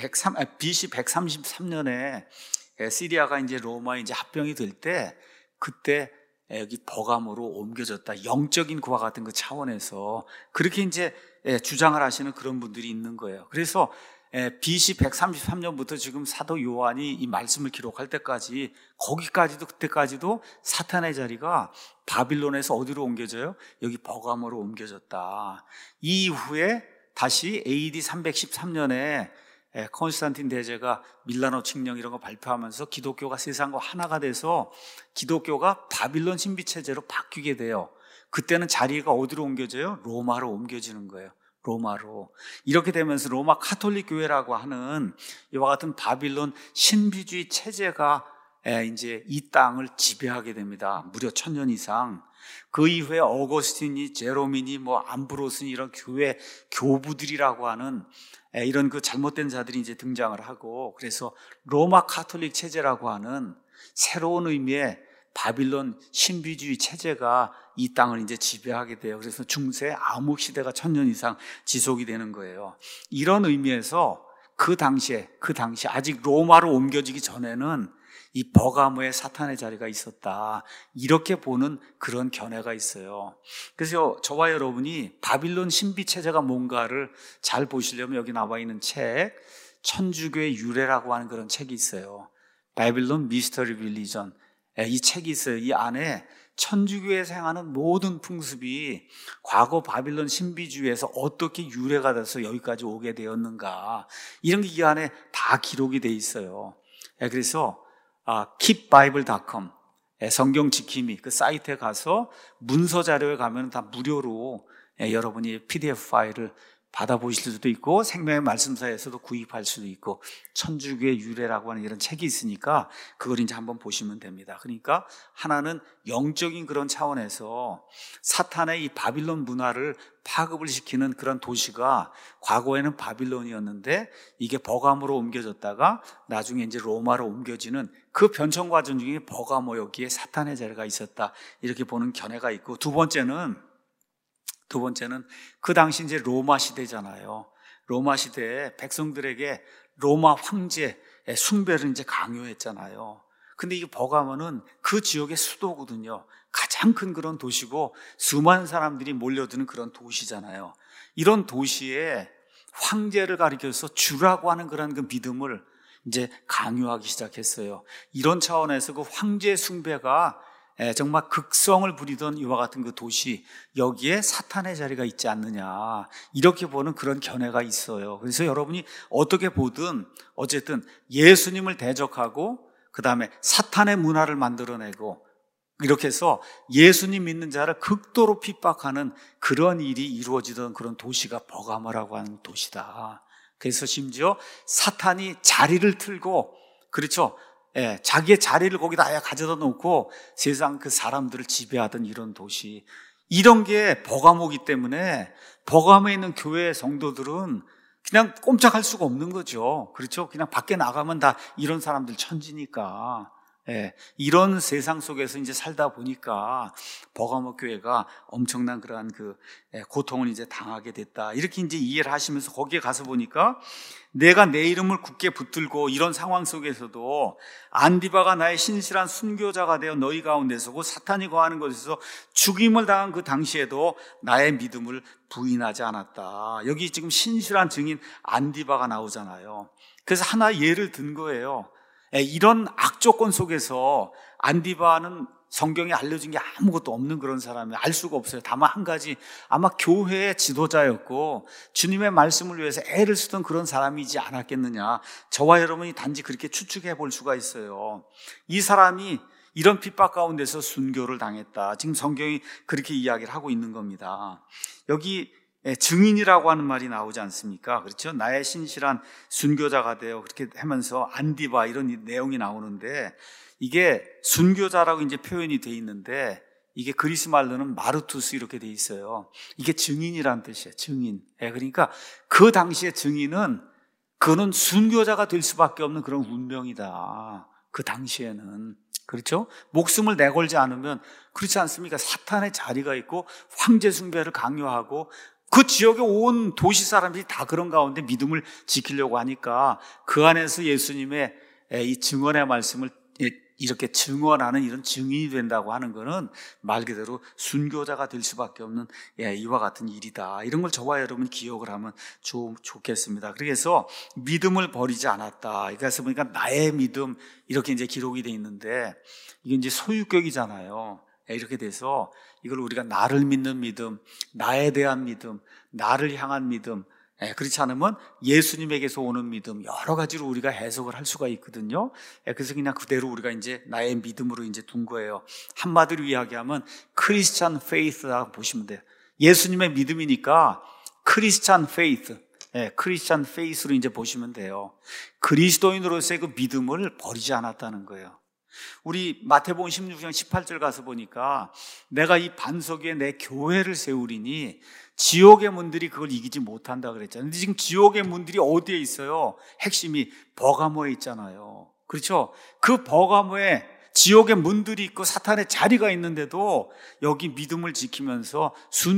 BC 133년에 시리아가 이제 로마에 이제 합병이 될 때 그때 여기 버가모로 옮겨졌다. 영적인 그와 같은 그 차원에서 그렇게 이제 주장을 하시는 그런 분들이 있는 거예요. 그래서 BC 133년부터 지금 사도 요한이 이 말씀을 기록할 때까지 거기까지도 그때까지도 사탄의 자리가 바빌론에서 어디로 옮겨져요? 여기 버가모로 옮겨졌다. 이 이후에 다시 AD 313년에 콘스탄틴 대제가 밀라노 칙령 이런 거 발표하면서 기독교가 세상과 하나가 돼서 기독교가 바빌론 신비체제로 바뀌게 돼요. 그때는 자리가 어디로 옮겨져요? 로마로 옮겨지는 거예요. 로마로. 이렇게 되면서 로마 카톨릭 교회라고 하는 이와 같은 바빌론 신비주의 체제가 이제 이 땅을 지배하게 됩니다. 무려 1000년 이상. 그 이후에 어거스틴이, 제로민이, 뭐 암브로스니 이런 교회 교부들이라고 하는 이런 그 잘못된 자들이 이제 등장을 하고 그래서 로마 카톨릭 체제라고 하는 새로운 의미의 바빌론 신비주의 체제가 이 땅을 이제 지배하게 돼요. 그래서 중세 암흑 시대가 1000년 이상 지속이 되는 거예요. 이런 의미에서 그 당시에 아직 로마로 옮겨지기 전에는 이 버가모의 사탄의 자리가 있었다. 이렇게 보는 그런 견해가 있어요. 그래서 저와 여러분이 바빌론 신비 체제가 뭔가를 잘 보시려면 여기 나와 있는 책, 천주교의 유래라고 하는 그런 책이 있어요. 바빌론 미스터리 릴리전. 이 책이 있어요. 이 안에 천주교에서 행하는 모든 풍습이 과거 바빌론 신비주의에서 어떻게 유래가 돼서 여기까지 오게 되었는가 이런 게 이 안에 다 기록이 돼 있어요. 그래서 keepbible.com 성경 지킴이 그 사이트에 가서 문서 자료에 가면 다 무료로 여러분이 PDF 파일을 받아보실 수도 있고 생명의 말씀사에서도 구입할 수도 있고 천주교의 유래라고 하는 이런 책이 있으니까 그걸 이제 한번 보시면 됩니다. 그러니까 하나는 영적인 그런 차원에서 사탄의 이 바빌론 문화를 파급을 시키는 그런 도시가 과거에는 바빌론이었는데 이게 버가모로 옮겨졌다가 나중에 이제 로마로 옮겨지는 그 변천 과정 중에 버가모 여기에 사탄의 자리가 있었다, 이렇게 보는 견해가 있고, 두 번째는 그 당시 이제 로마 시대잖아요. 로마 시대에 백성들에게 로마 황제의 숭배를 이제 강요했잖아요. 근데 이 버가모는 그 지역의 수도거든요. 가장 큰 그런 도시고 수많은 사람들이 몰려드는 그런 도시잖아요. 이런 도시에 황제를 가리켜서 주라고 하는 그런 그 믿음을 이제 강요하기 시작했어요. 이런 차원에서 그 황제 숭배가 정말 극성을 부리던 이와 같은 그 도시, 여기에 사탄의 자리가 있지 않느냐, 이렇게 보는 그런 견해가 있어요. 그래서 여러분이 어떻게 보든 어쨌든 예수님을 대적하고 그 다음에 사탄의 문화를 만들어내고 이렇게 해서 예수님 믿는 자를 극도로 핍박하는 그런 일이 이루어지던 그런 도시가 버가모라고 하는 도시다. 그래서 심지어 사탄이 자리를 틀고, 그렇죠, 자기의 자리를 거기다 아예 가져다 놓고 세상 그 사람들을 지배하던 이런 도시, 이런 게 버가모이기 때문에 버가모에 있는 교회 성도들은 그냥 꼼짝할 수가 없는 거죠. 그렇죠? 그냥 밖에 나가면 다 이런 사람들 천지니까. 이런 세상 속에서 이제 살다 보니까 버가모 교회가 엄청난 그러한 그 고통을 이제 당하게 됐다, 이렇게 이제 이해를 하시면서 거기에 가서 보니까 내가 내 이름을 굳게 붙들고 이런 상황 속에서도 안디바가 나의 신실한 순교자가 되어 너희 가운데 서고 사탄이 거하는 곳에서 죽임을 당한 그 당시에도 나의 믿음을 부인하지 않았다. 여기 지금 신실한 증인 안디바가 나오잖아요. 그래서 하나 예를 든 거예요. 이런 악조건 속에서 안디바는 성경에 알려진 게 아무것도 없는 그런 사람이 알 수가 없어요. 다만 한 가지, 아마 교회의 지도자였고 주님의 말씀을 위해서 애를 쓰던 그런 사람이지 않았겠느냐, 저와 여러분이 단지 그렇게 추측해 볼 수가 있어요. 이 사람이 이런 핍박 가운데서 순교를 당했다. 지금 성경이 그렇게 이야기를 하고 있는 겁니다. 여기 증인이라고 하는 말이 나오지 않습니까? 그렇죠? 나의 신실한 순교자가 되어, 그렇게 하면서 안디바 이런 내용이 나오는데, 이게 순교자라고 이제 표현이 돼 있는데 이게 그리스 말로는 마르투스 이렇게 돼 있어요. 이게 증인이란 뜻이에요. 증인. 그러니까 그 당시의 증인은 그는 순교자가 될 수밖에 없는 그런 운명이다. 그 당시에는. 그렇죠? 목숨을 내걸지 않으면, 그렇지 않습니까? 사탄의 자리가 있고 황제 숭배를 강요하고 그 지역의 온 도시 사람들이 다 그런 가운데 믿음을 지키려고 하니까 그 안에서 예수님의 이 증언의 말씀을 이렇게 증언하는 이런 증인이 된다고 하는 것은 말 그대로 순교자가 될 수밖에 없는 이와 같은 일이다. 이런 걸 저와 여러분 기억을 하면 좋겠습니다. 그래서 믿음을 버리지 않았다. 그래서 보니까 나의 믿음 이렇게 이제 기록이 되어 있는데, 이게 이제 소유격이잖아요. 이렇게 돼서 이걸 우리가 나를 믿는 믿음, 나에 대한 믿음, 나를 향한 믿음, 그렇지 않으면 예수님에게서 오는 믿음, 여러 가지로 우리가 해석을 할 수가 있거든요. 그래서 그냥 그대로 우리가 이제 나의 믿음으로 이제 둔 거예요. 한마디로 이야기하면 크리스찬 페이스라고 보시면 돼요. 예수님의 믿음이니까 크리스찬 페이스, 크리스찬 페이스로 이제 보시면 돼요. 그리스도인으로서의 그 믿음을 버리지 않았다는 거예요. 우리 마태복음 16장 18절 가서 보니까 내가 이 반석 위에 내 교회를 세우리니 지옥의 문들이 그걸 이기지 못한다 그랬잖아요. 근데 지금 지옥의 문들이 어디에 있어요? 핵심이 버가모에 있잖아요. 그렇죠? 그 버가모에 지옥의 문들이 있고 사탄의 자리가 있는데도 여기 믿음을 지키면서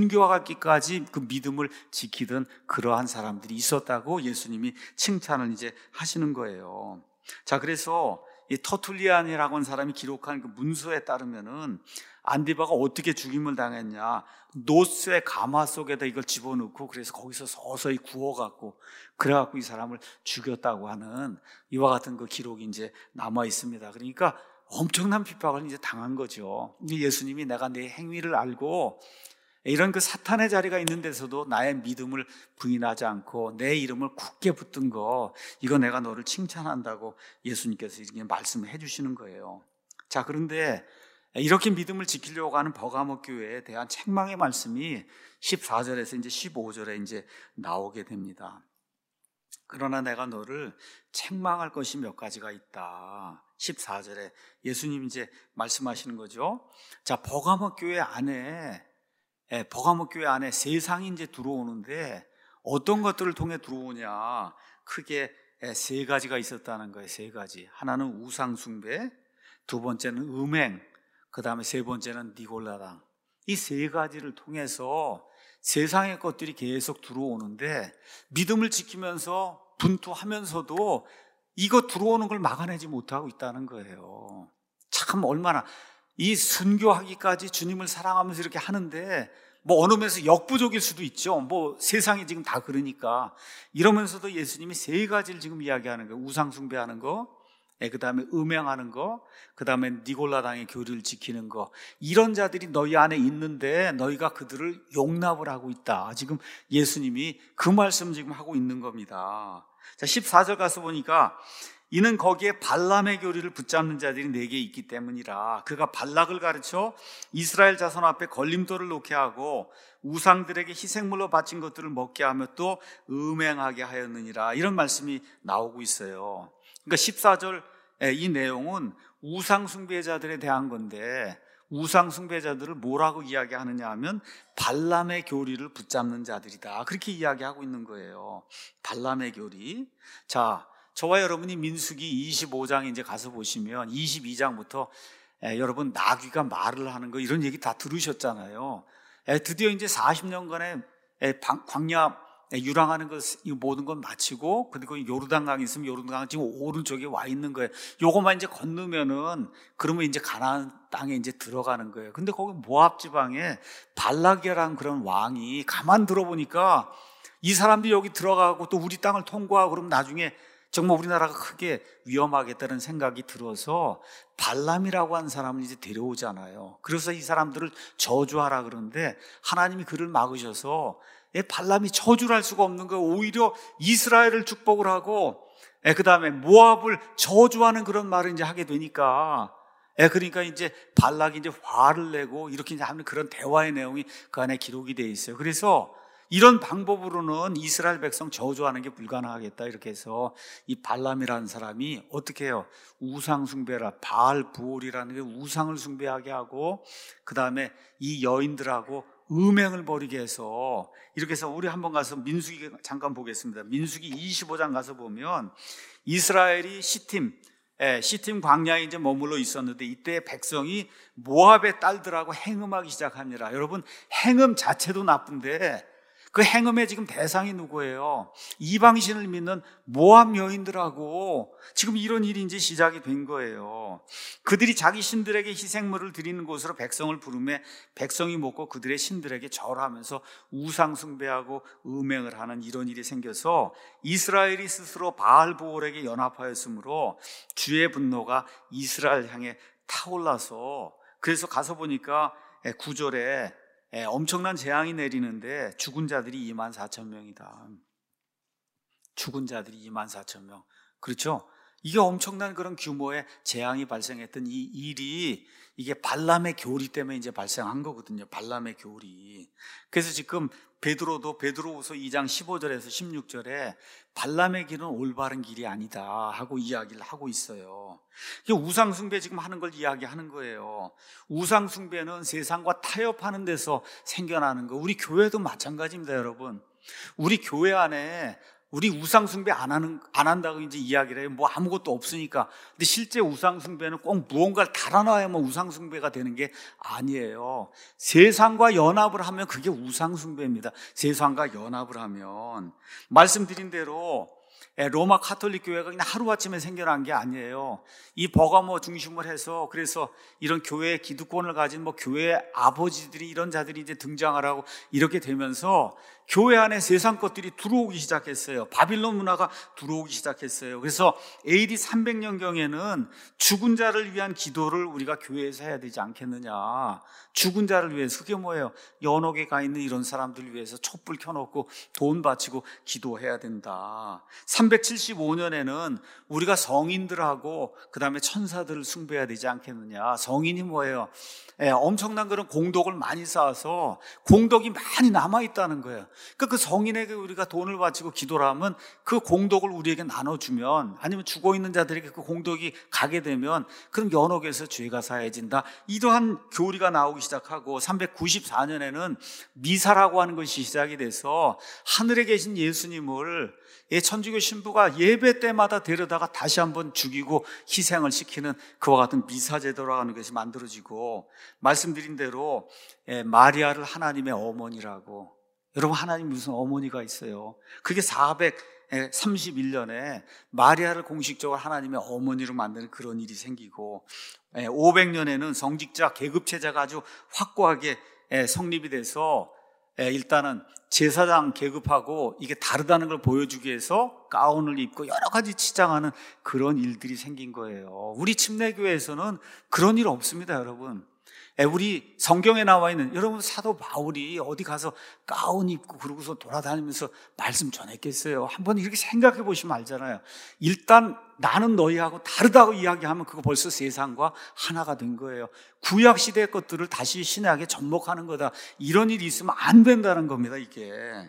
순교하기까지 그 믿음을 지키던 그러한 사람들이 있었다고 예수님이 칭찬을 이제 하시는 거예요. 자, 그래서 이 터툴리안이라고 하는 사람이 기록한 그 문서에 따르면은 안디바가 어떻게 죽임을 당했냐, 노스의 가마 속에다 이걸 집어넣고 그래서 거기서 서서히 구워갖고 그래갖고 이 사람을 죽였다고 하는 이와 같은 그 기록이 이제 남아 있습니다. 그러니까 엄청난 핍박을 이제 당한 거죠. 예수님이 내가 내 행위를 알고 이런 그 사탄의 자리가 있는 데서도 나의 믿음을 부인하지 않고 내 이름을 굳게 붙든 거, 이거 내가 너를 칭찬한다고 예수님께서 이렇게 말씀을 해주시는 거예요. 자, 그런데 이렇게 믿음을 지키려고 하는 버가모 교회에 대한 책망의 말씀이 14절에서 이제 15절에 이제 나오게 됩니다. 그러나 내가 너를 책망할 것이 몇 가지가 있다. 14절에 예수님이 이제 말씀하시는 거죠. 자, 버가모 교회 안에 세상이 이제 들어오는데 어떤 것들을 통해 들어오냐? 크게 세 가지가 있었다는 거예요. 세 가지. 하나는 우상숭배, 두 번째는 음행, 그 다음에 세 번째는 니골라당. 이 세 가지를 통해서 세상의 것들이 계속 들어오는데 믿음을 지키면서 분투하면서도 이거 들어오는 걸 막아내지 못하고 있다는 거예요. 참 얼마나 이 순교하기까지 주님을 사랑하면서 이렇게 하는데 뭐 어느 면에서 역부족일 수도 있죠. 뭐 세상이 지금 다 그러니까. 이러면서도 예수님이 세 가지를 지금 이야기하는 거예요. 우상 숭배하는 거, 그 다음에 음행하는 거, 그 다음에 니골라당의 교리를 지키는 거. 이런 자들이 너희 안에 있는데 너희가 그들을 용납을 하고 있다. 지금 예수님이 그 말씀 지금 하고 있는 겁니다. 자, 14절 가서 보니까 이는 거기에 발람의 교리를 붙잡는 자들이 내게 있기 때문이라. 그가 발락을 가르쳐 이스라엘 자손 앞에 걸림돌을 놓게 하고 우상들에게 희생물로 바친 것들을 먹게 하며 또 음행하게 하였느니라. 이런 말씀이 나오고 있어요. 그러니까 14절 이 내용은 우상숭배자들에 대한 건데 우상숭배자들을 뭐라고 이야기하느냐 하면 발람의 교리를 붙잡는 자들이다. 그렇게 이야기하고 있는 거예요. 발람의 교리. 자, 저와 여러분이 민수기 25장 이제 가서 보시면 22장부터 여러분 나귀가 말을 하는 거 이런 얘기 다 들으셨잖아요. 드디어 이제 40년간의 광야 유랑하는 것, 이 모든 건 마치고, 그리고 요르단강이 있으면 요르단강 지금 오른쪽에 와 있는 거예요. 요거만 이제 건너면은, 그러면 이제 가나안 땅에 이제 들어가는 거예요. 근데 거기 모압 지방에 발락이라는 그런 왕이 가만 들어보니까 이 사람들이 여기 들어가고 또 우리 땅을 통과하고 그러면 나중에 정말 우리나라가 크게 위험하겠다는 생각이 들어서 발람이라고 하는 사람을 이제 데려오잖아요. 그래서 이 사람들을 저주하라 그러는데 하나님이 그를 막으셔서 발람이 저주를 할 수가 없는 거예요. 오히려 이스라엘을 축복을 하고 그 다음에 모압을 저주하는 그런 말을 이제 하게 되니까 그러니까 이제 발락이 이제 화를 내고 이렇게 이제 하는 그런 대화의 내용이 그 안에 기록이 되어 있어요. 그래서 이런 방법으로는 이스라엘 백성 저주하는 게 불가능하겠다 이렇게 해서 이 발람이라는 사람이 어떻게 해요? 우상 숭배라 바알 부올이라는 게 우상을 숭배하게 하고 그 다음에 이 여인들하고 음행을 벌이게 해서 이렇게 해서 우리 한번 가서 민수기 잠깐 보겠습니다. 민수기 25장 가서 보면 이스라엘이 시팀 광야에 이제 머물러 있었는데 이때 백성이 모압의 딸들하고 행음하기 시작합니다. 여러분 행음 자체도 나쁜데 그 행음의 지금 대상이 누구예요? 이방신을 믿는 모압 여인들하고 지금 이런 일이 이제 시작이 된 거예요. 그들이 자기 신들에게 희생물을 드리는 곳으로 백성을 부르며 백성이 먹고 그들의 신들에게 절하면서 우상 숭배하고 음행을 하는 이런 일이 생겨서 이스라엘이 스스로 바알보올에게 연합하였으므로 주의 분노가 이스라엘 향해 타올라서 그래서 가서 보니까 9절에 엄청난 재앙이 내리는데 죽은 자들이 24,000명이다. 죽은 자들이 24,000명. 그렇죠? 이게 엄청난 그런 규모의 재앙이 발생했던 이 일이 이게 발람의 교리 때문에 이제 발생한 거거든요. 발람의 교리. 그래서 지금 베드로후서 2장 15절에서 16절에 발람의 길은 올바른 길이 아니다 하고 이야기를 하고 있어요. 우상숭배 지금 하는 걸 이야기하는 거예요. 우상숭배는 세상과 타협하는 데서 생겨나는 거. 우리 교회도 마찬가지입니다, 여러분. 우리 교회 안에 우리 우상숭배 안 한다고 이제 이야기를 해요. 뭐 아무것도 없으니까. 근데 실제 우상숭배는 꼭 무언가를 달아놔야만 우상숭배가 되는 게 아니에요. 세상과 연합을 하면 그게 우상숭배입니다. 세상과 연합을 하면. 말씀드린 대로 로마 카톨릭 교회가 그냥 하루아침에 생겨난 게 아니에요. 이 버가모 중심을 해서 그래서 이런 교회의 기득권을 가진 뭐 교회 아버지들이 이런 자들이 이제 등장하라고 이렇게 되면서 교회 안에 세상 것들이 들어오기 시작했어요. 바빌론 문화가 들어오기 시작했어요. 그래서 AD 300년경에는 죽은 자를 위한 기도를 우리가 교회에서 해야 되지 않겠느냐. 죽은 자를 위해서. 그게 뭐예요? 연옥에 가 있는 이런 사람들을 위해서 촛불 켜놓고 돈 바치고 기도해야 된다. 375년에는 우리가 성인들하고 그 다음에 천사들을 숭배해야 되지 않겠느냐. 성인이 뭐예요? 엄청난 그런 공덕을 많이 쌓아서 공덕이 많이 남아있다는 거예요. 그러니까 그 성인에게 우리가 돈을 바치고 기도를 하면 그 공덕을 우리에게 나눠주면, 아니면 죽어있는 자들에게 그 공덕이 가게 되면 그럼 연옥에서 죄가 사해진다. 이러한 교리가 나오기 시작하고 394년에는 미사라고 하는 것이 시작이 돼서 하늘에 계신 예수님을 천주교 신부가 예배 때마다 데려다가 다시 한번 죽이고 희생을 시키는 그와 같은 미사 제도라고 하는 것이 만들어지고, 말씀드린 대로 마리아를 하나님의 어머니라고. 여러분, 하나님 무슨 어머니가 있어요? 그게 431년에 마리아를 공식적으로 하나님의 어머니로 만드는 그런 일이 생기고, 500년에는 성직자 계급체제가 아주 확고하게 성립이 돼서 일단은 제사장 계급하고 이게 다르다는 걸 보여주기 위해서 가운을 입고 여러 가지 치장하는 그런 일들이 생긴 거예요. 우리 침례교회에서는 그런 일 없습니다, 여러분. 우리 성경에 나와 있는, 여러분, 사도 바울이 어디 가서 가운 입고 그러고서 돌아다니면서 말씀 전했겠어요? 한번 이렇게 생각해 보시면 알잖아요. 일단 나는 너희하고 다르다고 이야기하면 그거 벌써 세상과 하나가 된 거예요. 구약 시대의 것들을 다시 신약에 접목하는 거다. 이런 일이 있으면 안 된다는 겁니다, 이게.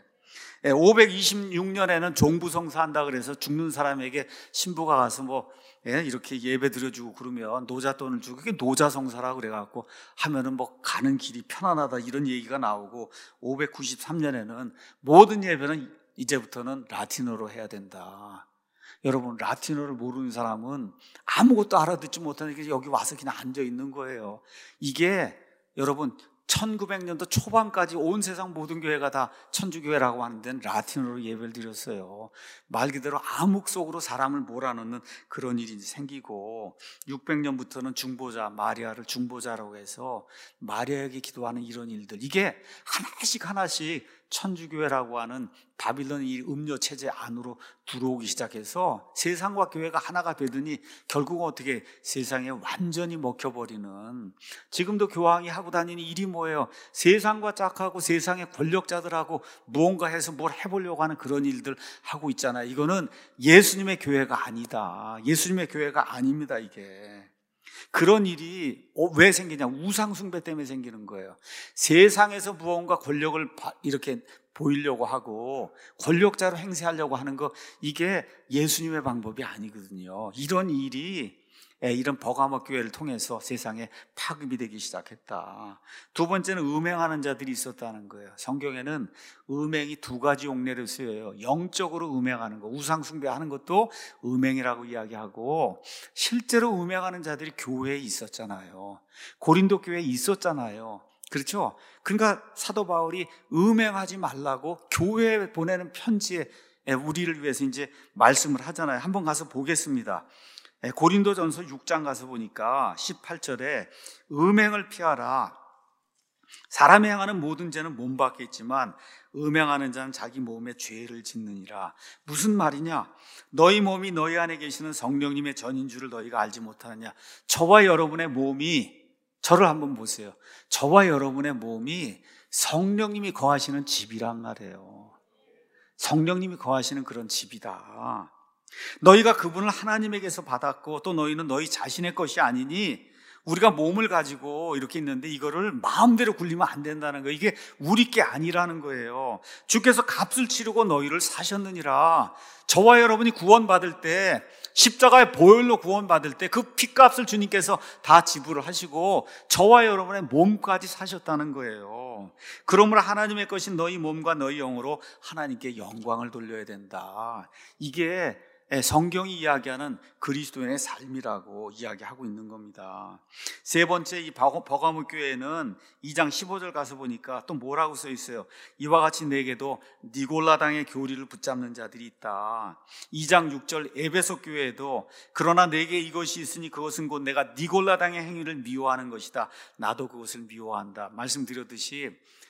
526년에는 종부성사한다 그래서 죽는 사람에게 신부가 가서 이렇게 예배 드려주고 그러면 노잣돈을 주고, 그게 노자성사라고 그래갖고 하면은 가는 길이 편안하다 이런 얘기가 나오고, 593년에는 모든 예배는 이제부터는 라틴어로 해야 된다. 여러분, 라틴어를 모르는 사람은 아무것도 알아듣지 못하니까 여기 와서 그냥 앉아 있는 거예요. 이게 여러분 1900년도 초반까지 온 세상 모든 교회가 다 천주교회라고 하는 데는 라틴어로 예배를 드렸어요. 말 그대로 암흑 속으로 사람을 몰아넣는 그런 일이 생기고, 600년부터는 중보자, 마리아를 중보자라고 해서 마리아에게 기도하는 이런 일들, 이게 하나씩 하나씩 천주교회라고 하는 바빌론 이 음료 체제 안으로 들어오기 시작해서 세상과 교회가 하나가 되더니 결국은 어떻게 세상에 완전히 먹혀버리는, 지금도 교황이 하고 다니는 일이 뭐예요? 세상과 짝하고 세상의 권력자들하고 무언가 해서 뭘 해보려고 하는 그런 일들 하고 있잖아요. 이거는 예수님의 교회가 아니다. 예수님의 교회가 아닙니다, 이게. 그런 일이 왜 생기냐? 우상숭배 때문에 생기는 거예요. 세상에서 무언가 권력을 이렇게 보이려고 하고 권력자로 행세하려고 하는 거, 이게 예수님의 방법이 아니거든요. 이런 일이 이런 버가모 교회를 통해서 세상에 파급이 되기 시작했다. 두 번째는 음행하는 자들이 있었다는 거예요. 성경에는 음행이 두 가지 용례를 쓰여요. 영적으로 음행하는 거, 우상숭배하는 것도 음행이라고 이야기하고, 실제로 음행하는 자들이 교회에 있었잖아요. 고린도 교회에 있었잖아요. 그렇죠? 그러니까 사도 바울이 음행하지 말라고 교회에 보내는 편지에 우리를 위해서 이제 말씀을 하잖아요. 한번 가서 보겠습니다. 고린도전서 6장 가서 보니까 18절에 음행을 피하라. 사람이 행하는 모든 죄는 몸 밖에 있지만 음행하는 자는 자기 몸에 죄를 짓느니라. 무슨 말이냐? 너희 몸이 너희 안에 계시는 성령님의 전인 줄을 너희가 알지 못하느냐? 저와 여러분의 몸이, 저를 한번 보세요. 저와 여러분의 몸이 성령님이 거하시는 집이란 말이에요. 성령님이 거하시는 그런 집이다. 너희가 그분을 하나님에게서 받았고 또 너희는 너희 자신의 것이 아니니, 우리가 몸을 가지고 이렇게 있는데 이거를 마음대로 굴리면 안 된다는 거예요. 이게 우리 게 아니라는 거예요. 주께서 값을 치르고 너희를 사셨느니라. 저와 여러분이 구원받을 때, 십자가의 보혈로 구원받을 때 그 피값을 주님께서 다 지불을 하시고 저와 여러분의 몸까지 사셨다는 거예요. 그러므로 하나님의 것인 너희 몸과 너희 영으로 하나님께 영광을 돌려야 된다. 이게 성경이 이야기하는 그리스도인의 삶이라고 이야기하고 있는 겁니다. 세 번째, 이 버가모 교회는 2장 15절 가서 보니까 또 뭐라고 써 있어요? 이와 같이 내게도 니골라당의 교리를 붙잡는 자들이 있다. 2장 6절 에베소 교회에도 그러나 내게 이것이 있으니 그것은 곧 내가 니골라당의 행위를 미워하는 것이다. 나도 그것을 미워한다. 말씀드렸듯이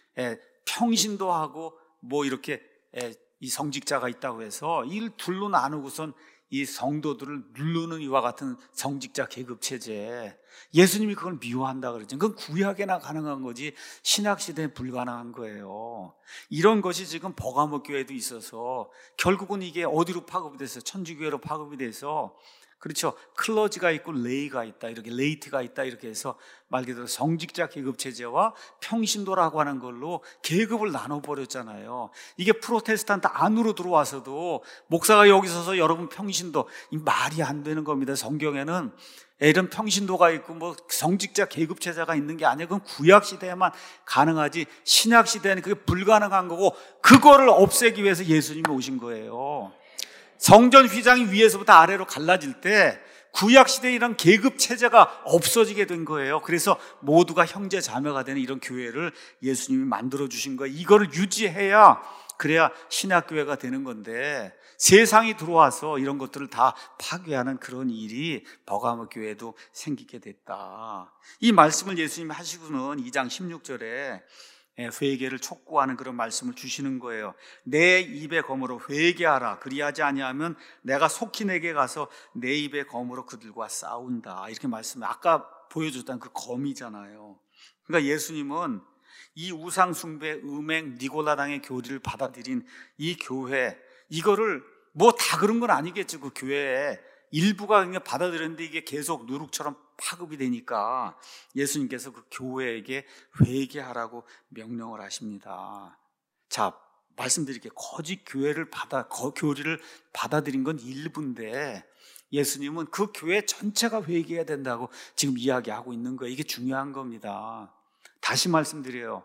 평신도 하고 이렇게 이 성직자가 있다고 해서 일 둘로 나누고선 이 성도들을 누르는 이와 같은 성직자 계급 체제, 예수님이 그걸 미워한다 그러죠. 그건 구약에나 가능한 거지 신약 시대에 불가능한 거예요. 이런 것이 지금 버가모 교회도 있어서 결국은 이게 어디로 파급이 돼서 천주교회로 파급이 돼서, 그렇죠, 클러지가 있고 레이가 있다, 이렇게 레이트가 있다, 이렇게 해서 말 그대로 성직자 계급 체제와 평신도라고 하는 걸로 계급을 나눠버렸잖아요. 이게 프로테스탄트 안으로 들어와서도 목사가 여기 서서 여러분 평신도, 이 말이 안 되는 겁니다. 성경에는 이런 평신도가 있고 뭐 성직자 계급 체제가 있는 게 아니에요. 그건 구약 시대에만 가능하지 신약 시대에는 그게 불가능한 거고, 그거를 없애기 위해서 예수님이 오신 거예요. 성전 휘장이 위에서부터 아래로 갈라질 때 구약 시대에 이런 계급 체제가 없어지게 된 거예요. 그래서 모두가 형제 자매가 되는 이런 교회를 예수님이 만들어 주신 거예요. 이거를 유지해야, 그래야 신약 교회가 되는 건데, 세상이 들어와서 이런 것들을 다 파괴하는 그런 일이 버가모 교회도 생기게 됐다. 이 말씀을 예수님이 하시고는 2장 16절에 회개를 촉구하는 그런 말씀을 주시는 거예요. 내 입의 검으로 회개하라. 그리하지 아니하면 내가 속히 내게 가서 내 입의 검으로 그들과 싸운다. 이렇게 말씀을, 아까 보여줬던 그 검이잖아요. 그러니까 예수님은 이 우상 숭배, 음행, 니골라당의 교리를 받아들인 이 교회, 이거를 뭐 다 그런 건 아니겠죠. 그 교회에 일부가 그냥 받아들였는데 이게 계속 누룩처럼 파급이 되니까 예수님께서 그 교회에게 회개하라고 명령을 하십니다. 자, 말씀드릴게요. 거짓 교리를 받아들인 건 일부인데, 예수님은 그 교회 전체가 회개해야 된다고 지금 이야기하고 있는 거예요. 이게 중요한 겁니다. 다시 말씀드려요.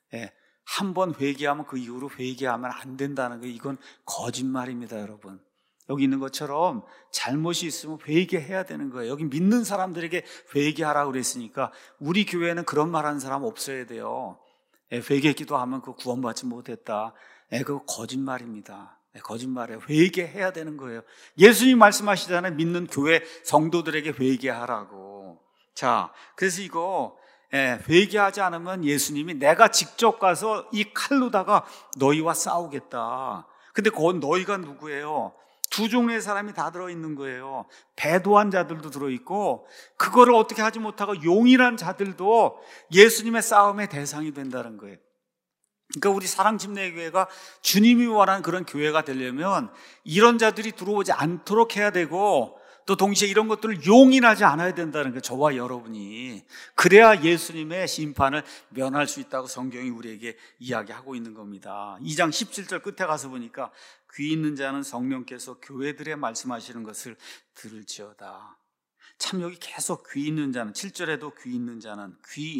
한 번 회개하면 그 이후로 회개하면 안 된다는 거예요. 이건 거짓말입니다, 여러분. 여기 있는 것처럼 잘못이 있으면 회개해야 되는 거예요. 여기 믿는 사람들에게 회개하라고 그랬으니까 우리 교회는 그런 말 하는 사람 없어야 돼요. 회개 기도하면 그 구원받지 못했다. 그거 거짓말입니다. 거짓말이에요. 회개해야 되는 거예요. 예수님 말씀하시잖아요. 믿는 교회 성도들에게 회개하라고. 자, 그래서 이거 회개하지 않으면 예수님이 내가 직접 가서 이 칼로다가 너희와 싸우겠다. 근데 그건 너희가 누구예요? 두 종류의 사람이 다 들어있는 거예요. 배도한 자들도 들어있고, 그거를 어떻게 하지 못하고 용인한 자들도 예수님의 싸움의 대상이 된다는 거예요. 그러니까 우리 사랑침례교회가 주님이 원하는 그런 교회가 되려면 이런 자들이 들어오지 않도록 해야 되고, 또 동시에 이런 것들을 용인하지 않아야 된다는 거예요. 저와 여러분이. 그래야 예수님의 심판을 면할 수 있다고 성경이 우리에게 이야기하고 있는 겁니다. 2장 17절 끝에 가서 보니까 귀 있는 자는 성령께서 교회들에 말씀하시는 것을 들을지어다. 참 여기 계속 귀 있는 자는, 7절에도 귀 있는 자는,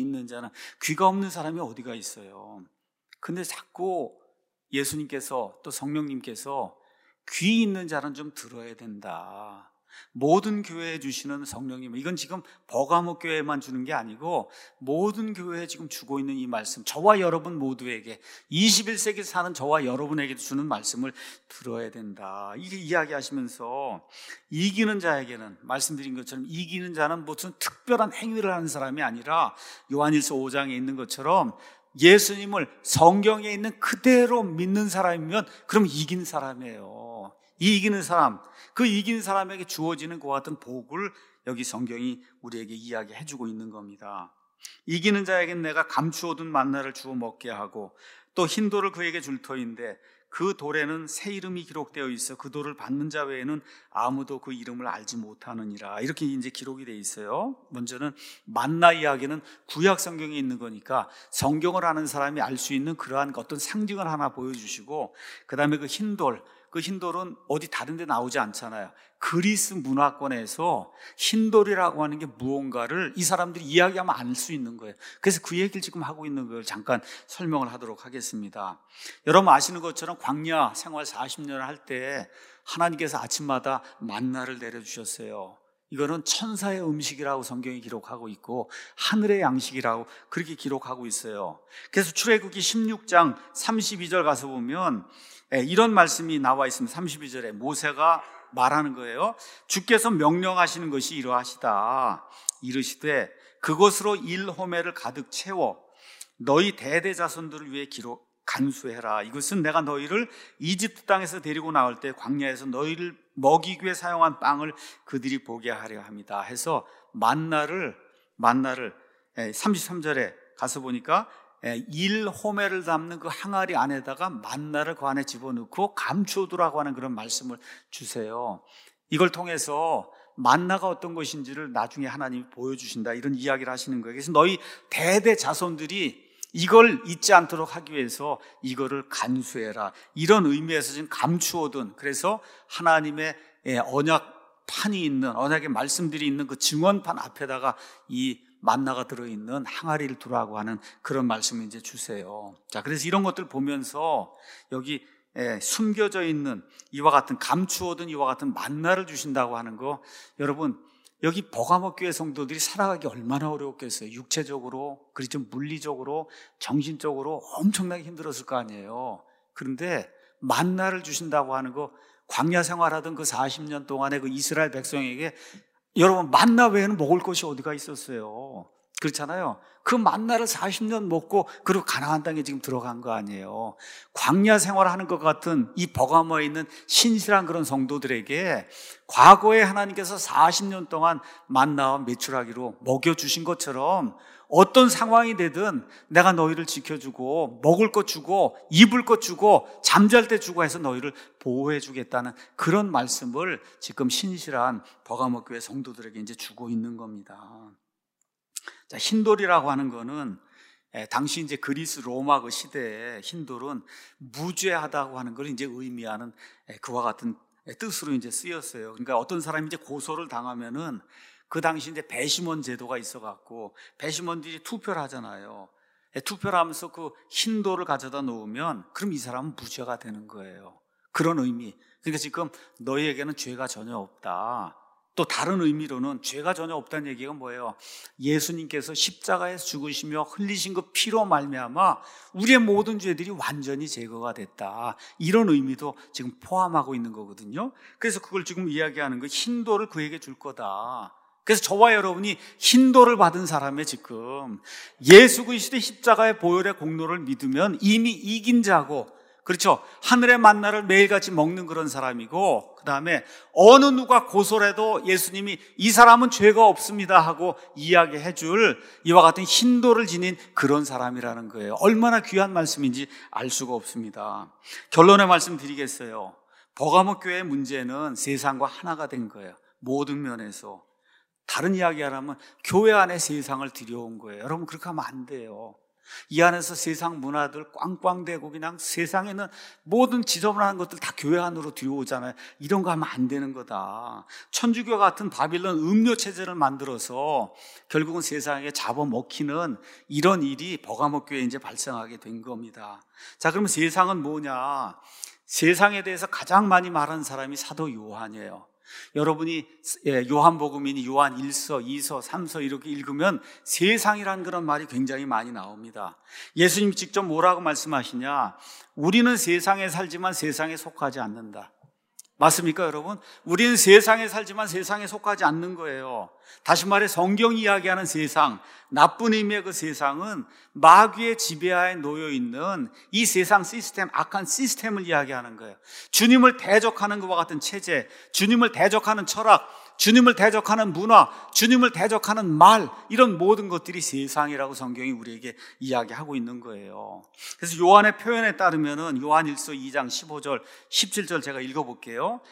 귀가 없는 사람이 어디가 있어요. 근데 자꾸 예수님께서 또 성령님께서 귀 있는 자는 좀 들어야 된다. 모든 교회에 주시는 성령님, 이건 지금 버가모 교회에만 주는 게 아니고 모든 교회에 지금 주고 있는 이 말씀, 저와 여러분 모두에게, 21세기 사는 저와 여러분에게도 주는 말씀을 들어야 된다. 이게 이야기하시면서 이기는 자에게는, 말씀드린 것처럼 이기는 자는 무슨 특별한 행위를 하는 사람이 아니라 요한일서 5장에 있는 것처럼 예수님을 성경에 있는 그대로 믿는 사람이면 그럼 이긴 사람이에요. 이 이기는 사람, 그 이기는 사람에게 주어지는 그와 같은 복을 여기 성경이 우리에게 이야기해 주고 있는 겁니다. 이기는 자에게는 내가 감추어둔 만나를 주어 먹게 하고 또 흰 돌을 그에게 줄 터인데 그 돌에는 새 이름이 기록되어 있어 그 돌을 받는 자 외에는 아무도 그 이름을 알지 못하느니라. 이렇게 이제 기록이 되어 있어요. 먼저는 만나 이야기는 구약 성경에 있는 거니까 성경을 아는 사람이 알 수 있는 그러한 어떤 상징을 하나 보여주시고, 그 다음에 그 흰돌, 그 흰돌은 어디 다른 데 나오지 않잖아요. 그리스 문화권에서 흰돌이라고 하는 게 무언가를 이 사람들이 이야기하면 알 수 있는 거예요. 그래서 그 얘기를 지금 하고 있는 걸 잠깐 설명을 하도록 하겠습니다. 여러분 아시는 것처럼 광야 생활 40년을 할 때 하나님께서 아침마다 만나를 내려주셨어요. 이거는 천사의 음식이라고 성경이 기록하고 있고 하늘의 양식이라고 그렇게 기록하고 있어요. 그래서 출애굽기 16장 32절 가서 보면 이런 말씀이 나와 있습니다. 32절에 모세가 말하는 거예요. 주께서 명령하시는 것이 이러하시다. 이르시되 그것으로 일호매를 가득 채워 너희 대대자손들을 위해 간수해라. 이것은 내가 너희를 이집트 땅에서 데리고 나올 때 광야에서 너희를 먹이기 위해 사용한 빵을 그들이 보게 하려 합니다. 해서 만나를 33절에 가서 보니까 1호멜을 담는 그 항아리 안에다가 만나를 그 안에 집어넣고 감추어두라고 하는 그런 말씀을 주세요. 이걸 통해서 만나가 어떤 것인지를 나중에 하나님이 보여주신다, 이런 이야기를 하시는 거예요. 그래서 너희 대대 자손들이 이걸 잊지 않도록 하기 위해서 이거를 간수해라, 이런 의미에서 지금 감추어둔, 그래서 하나님의 언약판이 있는, 언약의 말씀들이 있는 그 증언판 앞에다가 이 만나가 들어있는 항아리를 두라고 하는 그런 말씀을 이제 주세요. 자, 그래서 이런 것들 보면서 여기 숨겨져 있는 이와 같은, 감추어둔 이와 같은 만나를 주신다고 하는 거, 여러분 여기 버가모 교회 성도들이 살아가기 얼마나 어려웠겠어요. 육체적으로, 그리고 좀 물리적으로, 정신적으로 엄청나게 힘들었을 거 아니에요. 그런데 만나를 주신다고 하는 거, 광야 생활하던 그 40년 동안의 그 이스라엘 백성에게 여러분 만나 외에는 먹을 것이 어디가 있었어요. 그렇잖아요. 그 만나를 40년 먹고 그리고 가나안 땅에 지금 들어간 거 아니에요. 광야 생활하는 것 같은 이 버가모에 있는 신실한 그런 성도들에게 과거에 하나님께서 40년 동안 만나와 메추라기로 먹여주신 것처럼 어떤 상황이 되든 내가 너희를 지켜주고 먹을 것 주고 입을 것 주고 잠잘 때 주고 해서 너희를 보호해 주겠다는 그런 말씀을 지금 신실한 버가모 교회 성도들에게 이제 주고 있는 겁니다. 자, 흰돌이라고 하는 거는 당시 이제 그리스 로마 그 시대에 흰돌은 무죄하다고 하는 걸 이제 의미하는 그와 같은 뜻으로 이제 쓰였어요. 그러니까 어떤 사람이 이제 고소를 당하면은 그 당시 이제 배심원 제도가 있어갖고 배심원들이 투표를 하잖아요. 투표를 하면서 그 흰돌을 가져다 놓으면 그럼 이 사람은 무죄가 되는 거예요. 그런 의미. 그러니까 지금 너희에게는 죄가 전혀 없다. 또 다른 의미로는 죄가 전혀 없다는 얘기가 뭐예요? 예수님께서 십자가에서 죽으시며 흘리신 그 피로 말미암아 우리의 모든 죄들이 완전히 제거가 됐다, 이런 의미도 지금 포함하고 있는 거거든요. 그래서 그걸 지금 이야기하는 거, 흰돌을 그에게 줄 거다. 그래서 저와 여러분이 흰돌을 받은 사람의 지금 예수 그리스도의 십자가의 보혈의 공로를 믿으면 이미 이긴 자고, 그렇죠, 하늘의 만나를 매일같이 먹는 그런 사람이고, 그 다음에 어느 누가 고소를 해도 예수님이 이 사람은 죄가 없습니다 하고 이야기해 줄 이와 같은 흰돌을 지닌 그런 사람이라는 거예요. 얼마나 귀한 말씀인지 알 수가 없습니다. 결론의 말씀 드리겠어요. 버가모 교회의 문제는 세상과 하나가 된 거예요. 모든 면에서. 다른 이야기 하라면 교회 안에 세상을 들여온 거예요. 여러분 그렇게 하면 안 돼요. 이 안에서 세상 문화들 꽝꽝대고 그냥 세상에는 모든 지저분한 것들 다 교회 안으로 들여오잖아요. 이런 거 하면 안 되는 거다. 천주교 같은 바빌론 음료 체제를 만들어서 결국은 세상에 잡아먹히는 이런 일이 버가모 교회에 이제 발생하게 된 겁니다. 자, 그러면 세상은 뭐냐? 세상에 대해서 가장 많이 말하는 사람이 사도 요한이에요. 여러분이 요한복음이니 요한 1서, 2서, 3서 이렇게 읽으면 세상이라는 그런 말이 굉장히 많이 나옵니다. 예수님이 직접 뭐라고 말씀하시냐? 우리는 세상에 살지만 세상에 속하지 않는다. 맞습니까, 여러분? 우리는 세상에 살지만 세상에 속하지 않는 거예요. 다시 말해 성경이 이야기하는 세상, 나쁜 의미의 그 세상은 마귀의 지배하에 놓여 있는 이 세상 시스템, 악한 시스템을 이야기하는 거예요. 주님을 대적하는 것과 같은 체제, 주님을 대적하는 철학, 주님을 대적하는 문화, 주님을 대적하는 말, 이런 모든 것들이 세상이라고 성경이 우리에게 이야기하고 있는 거예요. 그래서 요한의 표현에 따르면은 요한 1서 2장 15절, 17절 제가 읽어볼게요.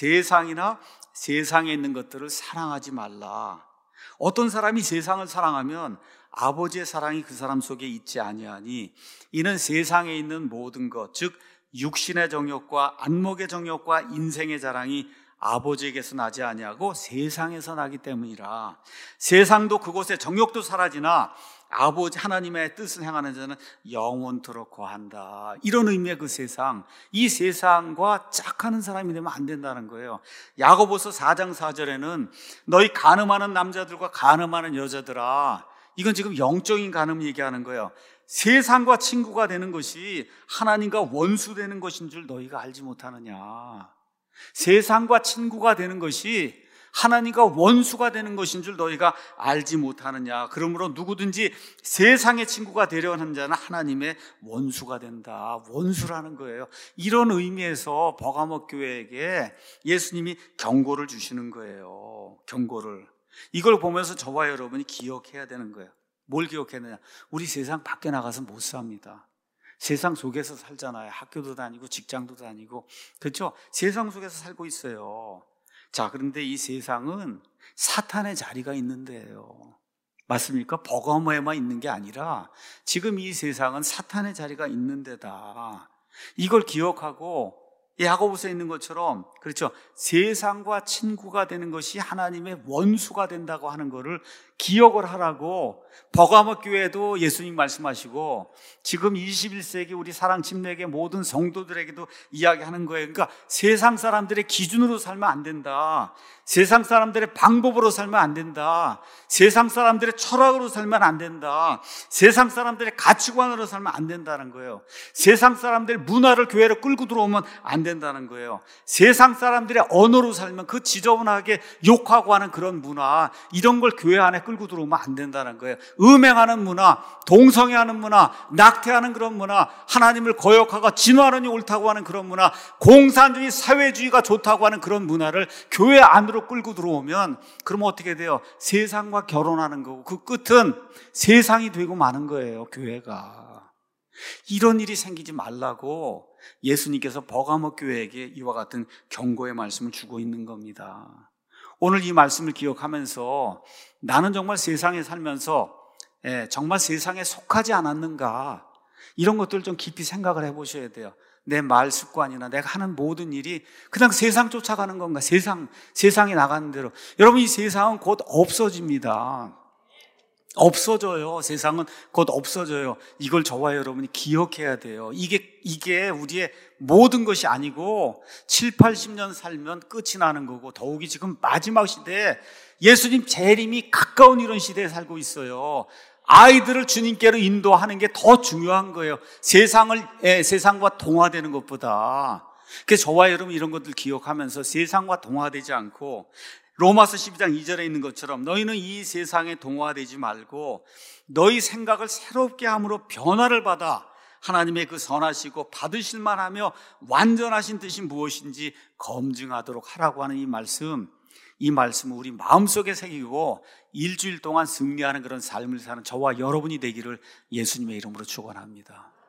세상이나 세상에 있는 것들을 사랑하지 말라. 어떤 사람이 세상을 사랑하면 아버지의 사랑이 그 사람 속에 있지 아니하니 이는 세상에 있는 모든 것, 즉 육신의 정욕과 안목의 정욕과 인생의 자랑이 아버지에게서 나지 아니하고 세상에서 나기 때문이라. 세상도 그곳에 정욕도 사라지나 아버지 하나님의 뜻을 행하는 자는 영원토록 거한다. 이런 의미의 그 세상, 이 세상과 짝하는 사람이 되면 안 된다는 거예요. 야고보서 4장 4절에는 너희 간음하는 남자들과 간음하는 여자들아, 이건 지금 영적인 간음 얘기하는 거예요. 세상과 친구가 되는 것이 하나님과 원수되는 것인 줄 너희가 알지 못하느냐. 세상과 친구가 되는 것이 하나님과 원수가 되는 것인 줄 너희가 알지 못하느냐. 그러므로 누구든지 세상의 친구가 되려 하는 자는 하나님의 원수가 된다. 원수라는 거예요. 이런 의미에서 버가모 교회에게 예수님이 경고를 주시는 거예요. 경고를. 이걸 보면서 저와 여러분이 기억해야 되는 거예요. 뭘 기억해야 되냐? 우리 세상 밖에 나가서 못 삽니다. 세상 속에서 살잖아요. 학교도 다니고 직장도 다니고, 그렇죠? 세상 속에서 살고 있어요. 자, 그런데 이 세상은 사탄의 자리가 있는 데예요. 맞습니까? 버거머에만 있는 게 아니라 지금 이 세상은 사탄의 자리가 있는 데다. 이걸 기억하고 야고보서에 있는 것처럼, 그렇죠? 세상과 친구가 되는 것이 하나님의 원수가 된다고 하는 것을 기억을 하라고 버가모 교회도 예수님 말씀하시고 지금 21세기 우리 사랑 침례교 모든 성도들에게도 이야기하는 거예요. 그러니까 세상 사람들의 기준으로 살면 안 된다. 세상 사람들의 방법으로 살면 안 된다. 세상 사람들의 철학으로 살면 안 된다. 세상 사람들의 가치관으로 살면 안 된다는 거예요. 세상 사람들의 문화를 교회로 끌고 들어오면 안 된다는 거예요. 세상 사람들의 언어로 살면 그 지저분하게 욕하고 하는 그런 문화, 이런 걸 교회 안에 끌고 들어오면 안 된다는 거예요. 음행하는 문화, 동성애하는 문화, 낙태하는 그런 문화, 하나님을 거역하고 진화론이 옳다고 하는 그런 문화, 공산주의, 사회주의가 좋다고 하는 그런 문화를 교회 안으로 끌고 들어오면 그러면 어떻게 돼요? 세상과 결혼하는 거고 그 끝은 세상이 되고 마는 거예요. 교회가. 이런 일이 생기지 말라고 예수님께서 버가모 교회에게 이와 같은 경고의 말씀을 주고 있는 겁니다. 오늘 이 말씀을 기억하면서 나는 정말 세상에 살면서 정말 세상에 속하지 않았는가, 이런 것들을 좀 깊이 생각을 해보셔야 돼요. 내 말 습관이나 내가 하는 모든 일이 그냥 세상 쫓아가는 건가? 세상이 나가는 대로. 여러분, 이 세상은 곧 없어집니다. 없어져요. 세상은 곧 없어져요. 이걸 저와 여러분이 기억해야 돼요. 이게 우리의 모든 것이 아니고 7, 80년 살면 끝이 나는 거고, 더욱이 지금 마지막 시대에 예수님 재림이 가까운 이런 시대에 살고 있어요. 아이들을 주님께로 인도하는 게 더 중요한 거예요. 세상과 동화되는 것보다. 그래서 저와 여러분 이런 것들 기억하면서 세상과 동화되지 않고 로마서 12장 2절에 있는 것처럼 너희는 이 세상에 동화되지 말고 너희 생각을 새롭게 함으로 변화를 받아 하나님의 그 선하시고 받으실 만하며 완전하신 뜻이 무엇인지 검증하도록 하라고 하는 이 말씀을 우리 마음속에 새기고 일주일 동안 승리하는 그런 삶을 사는 저와 여러분이 되기를 예수님의 이름으로 축원합니다.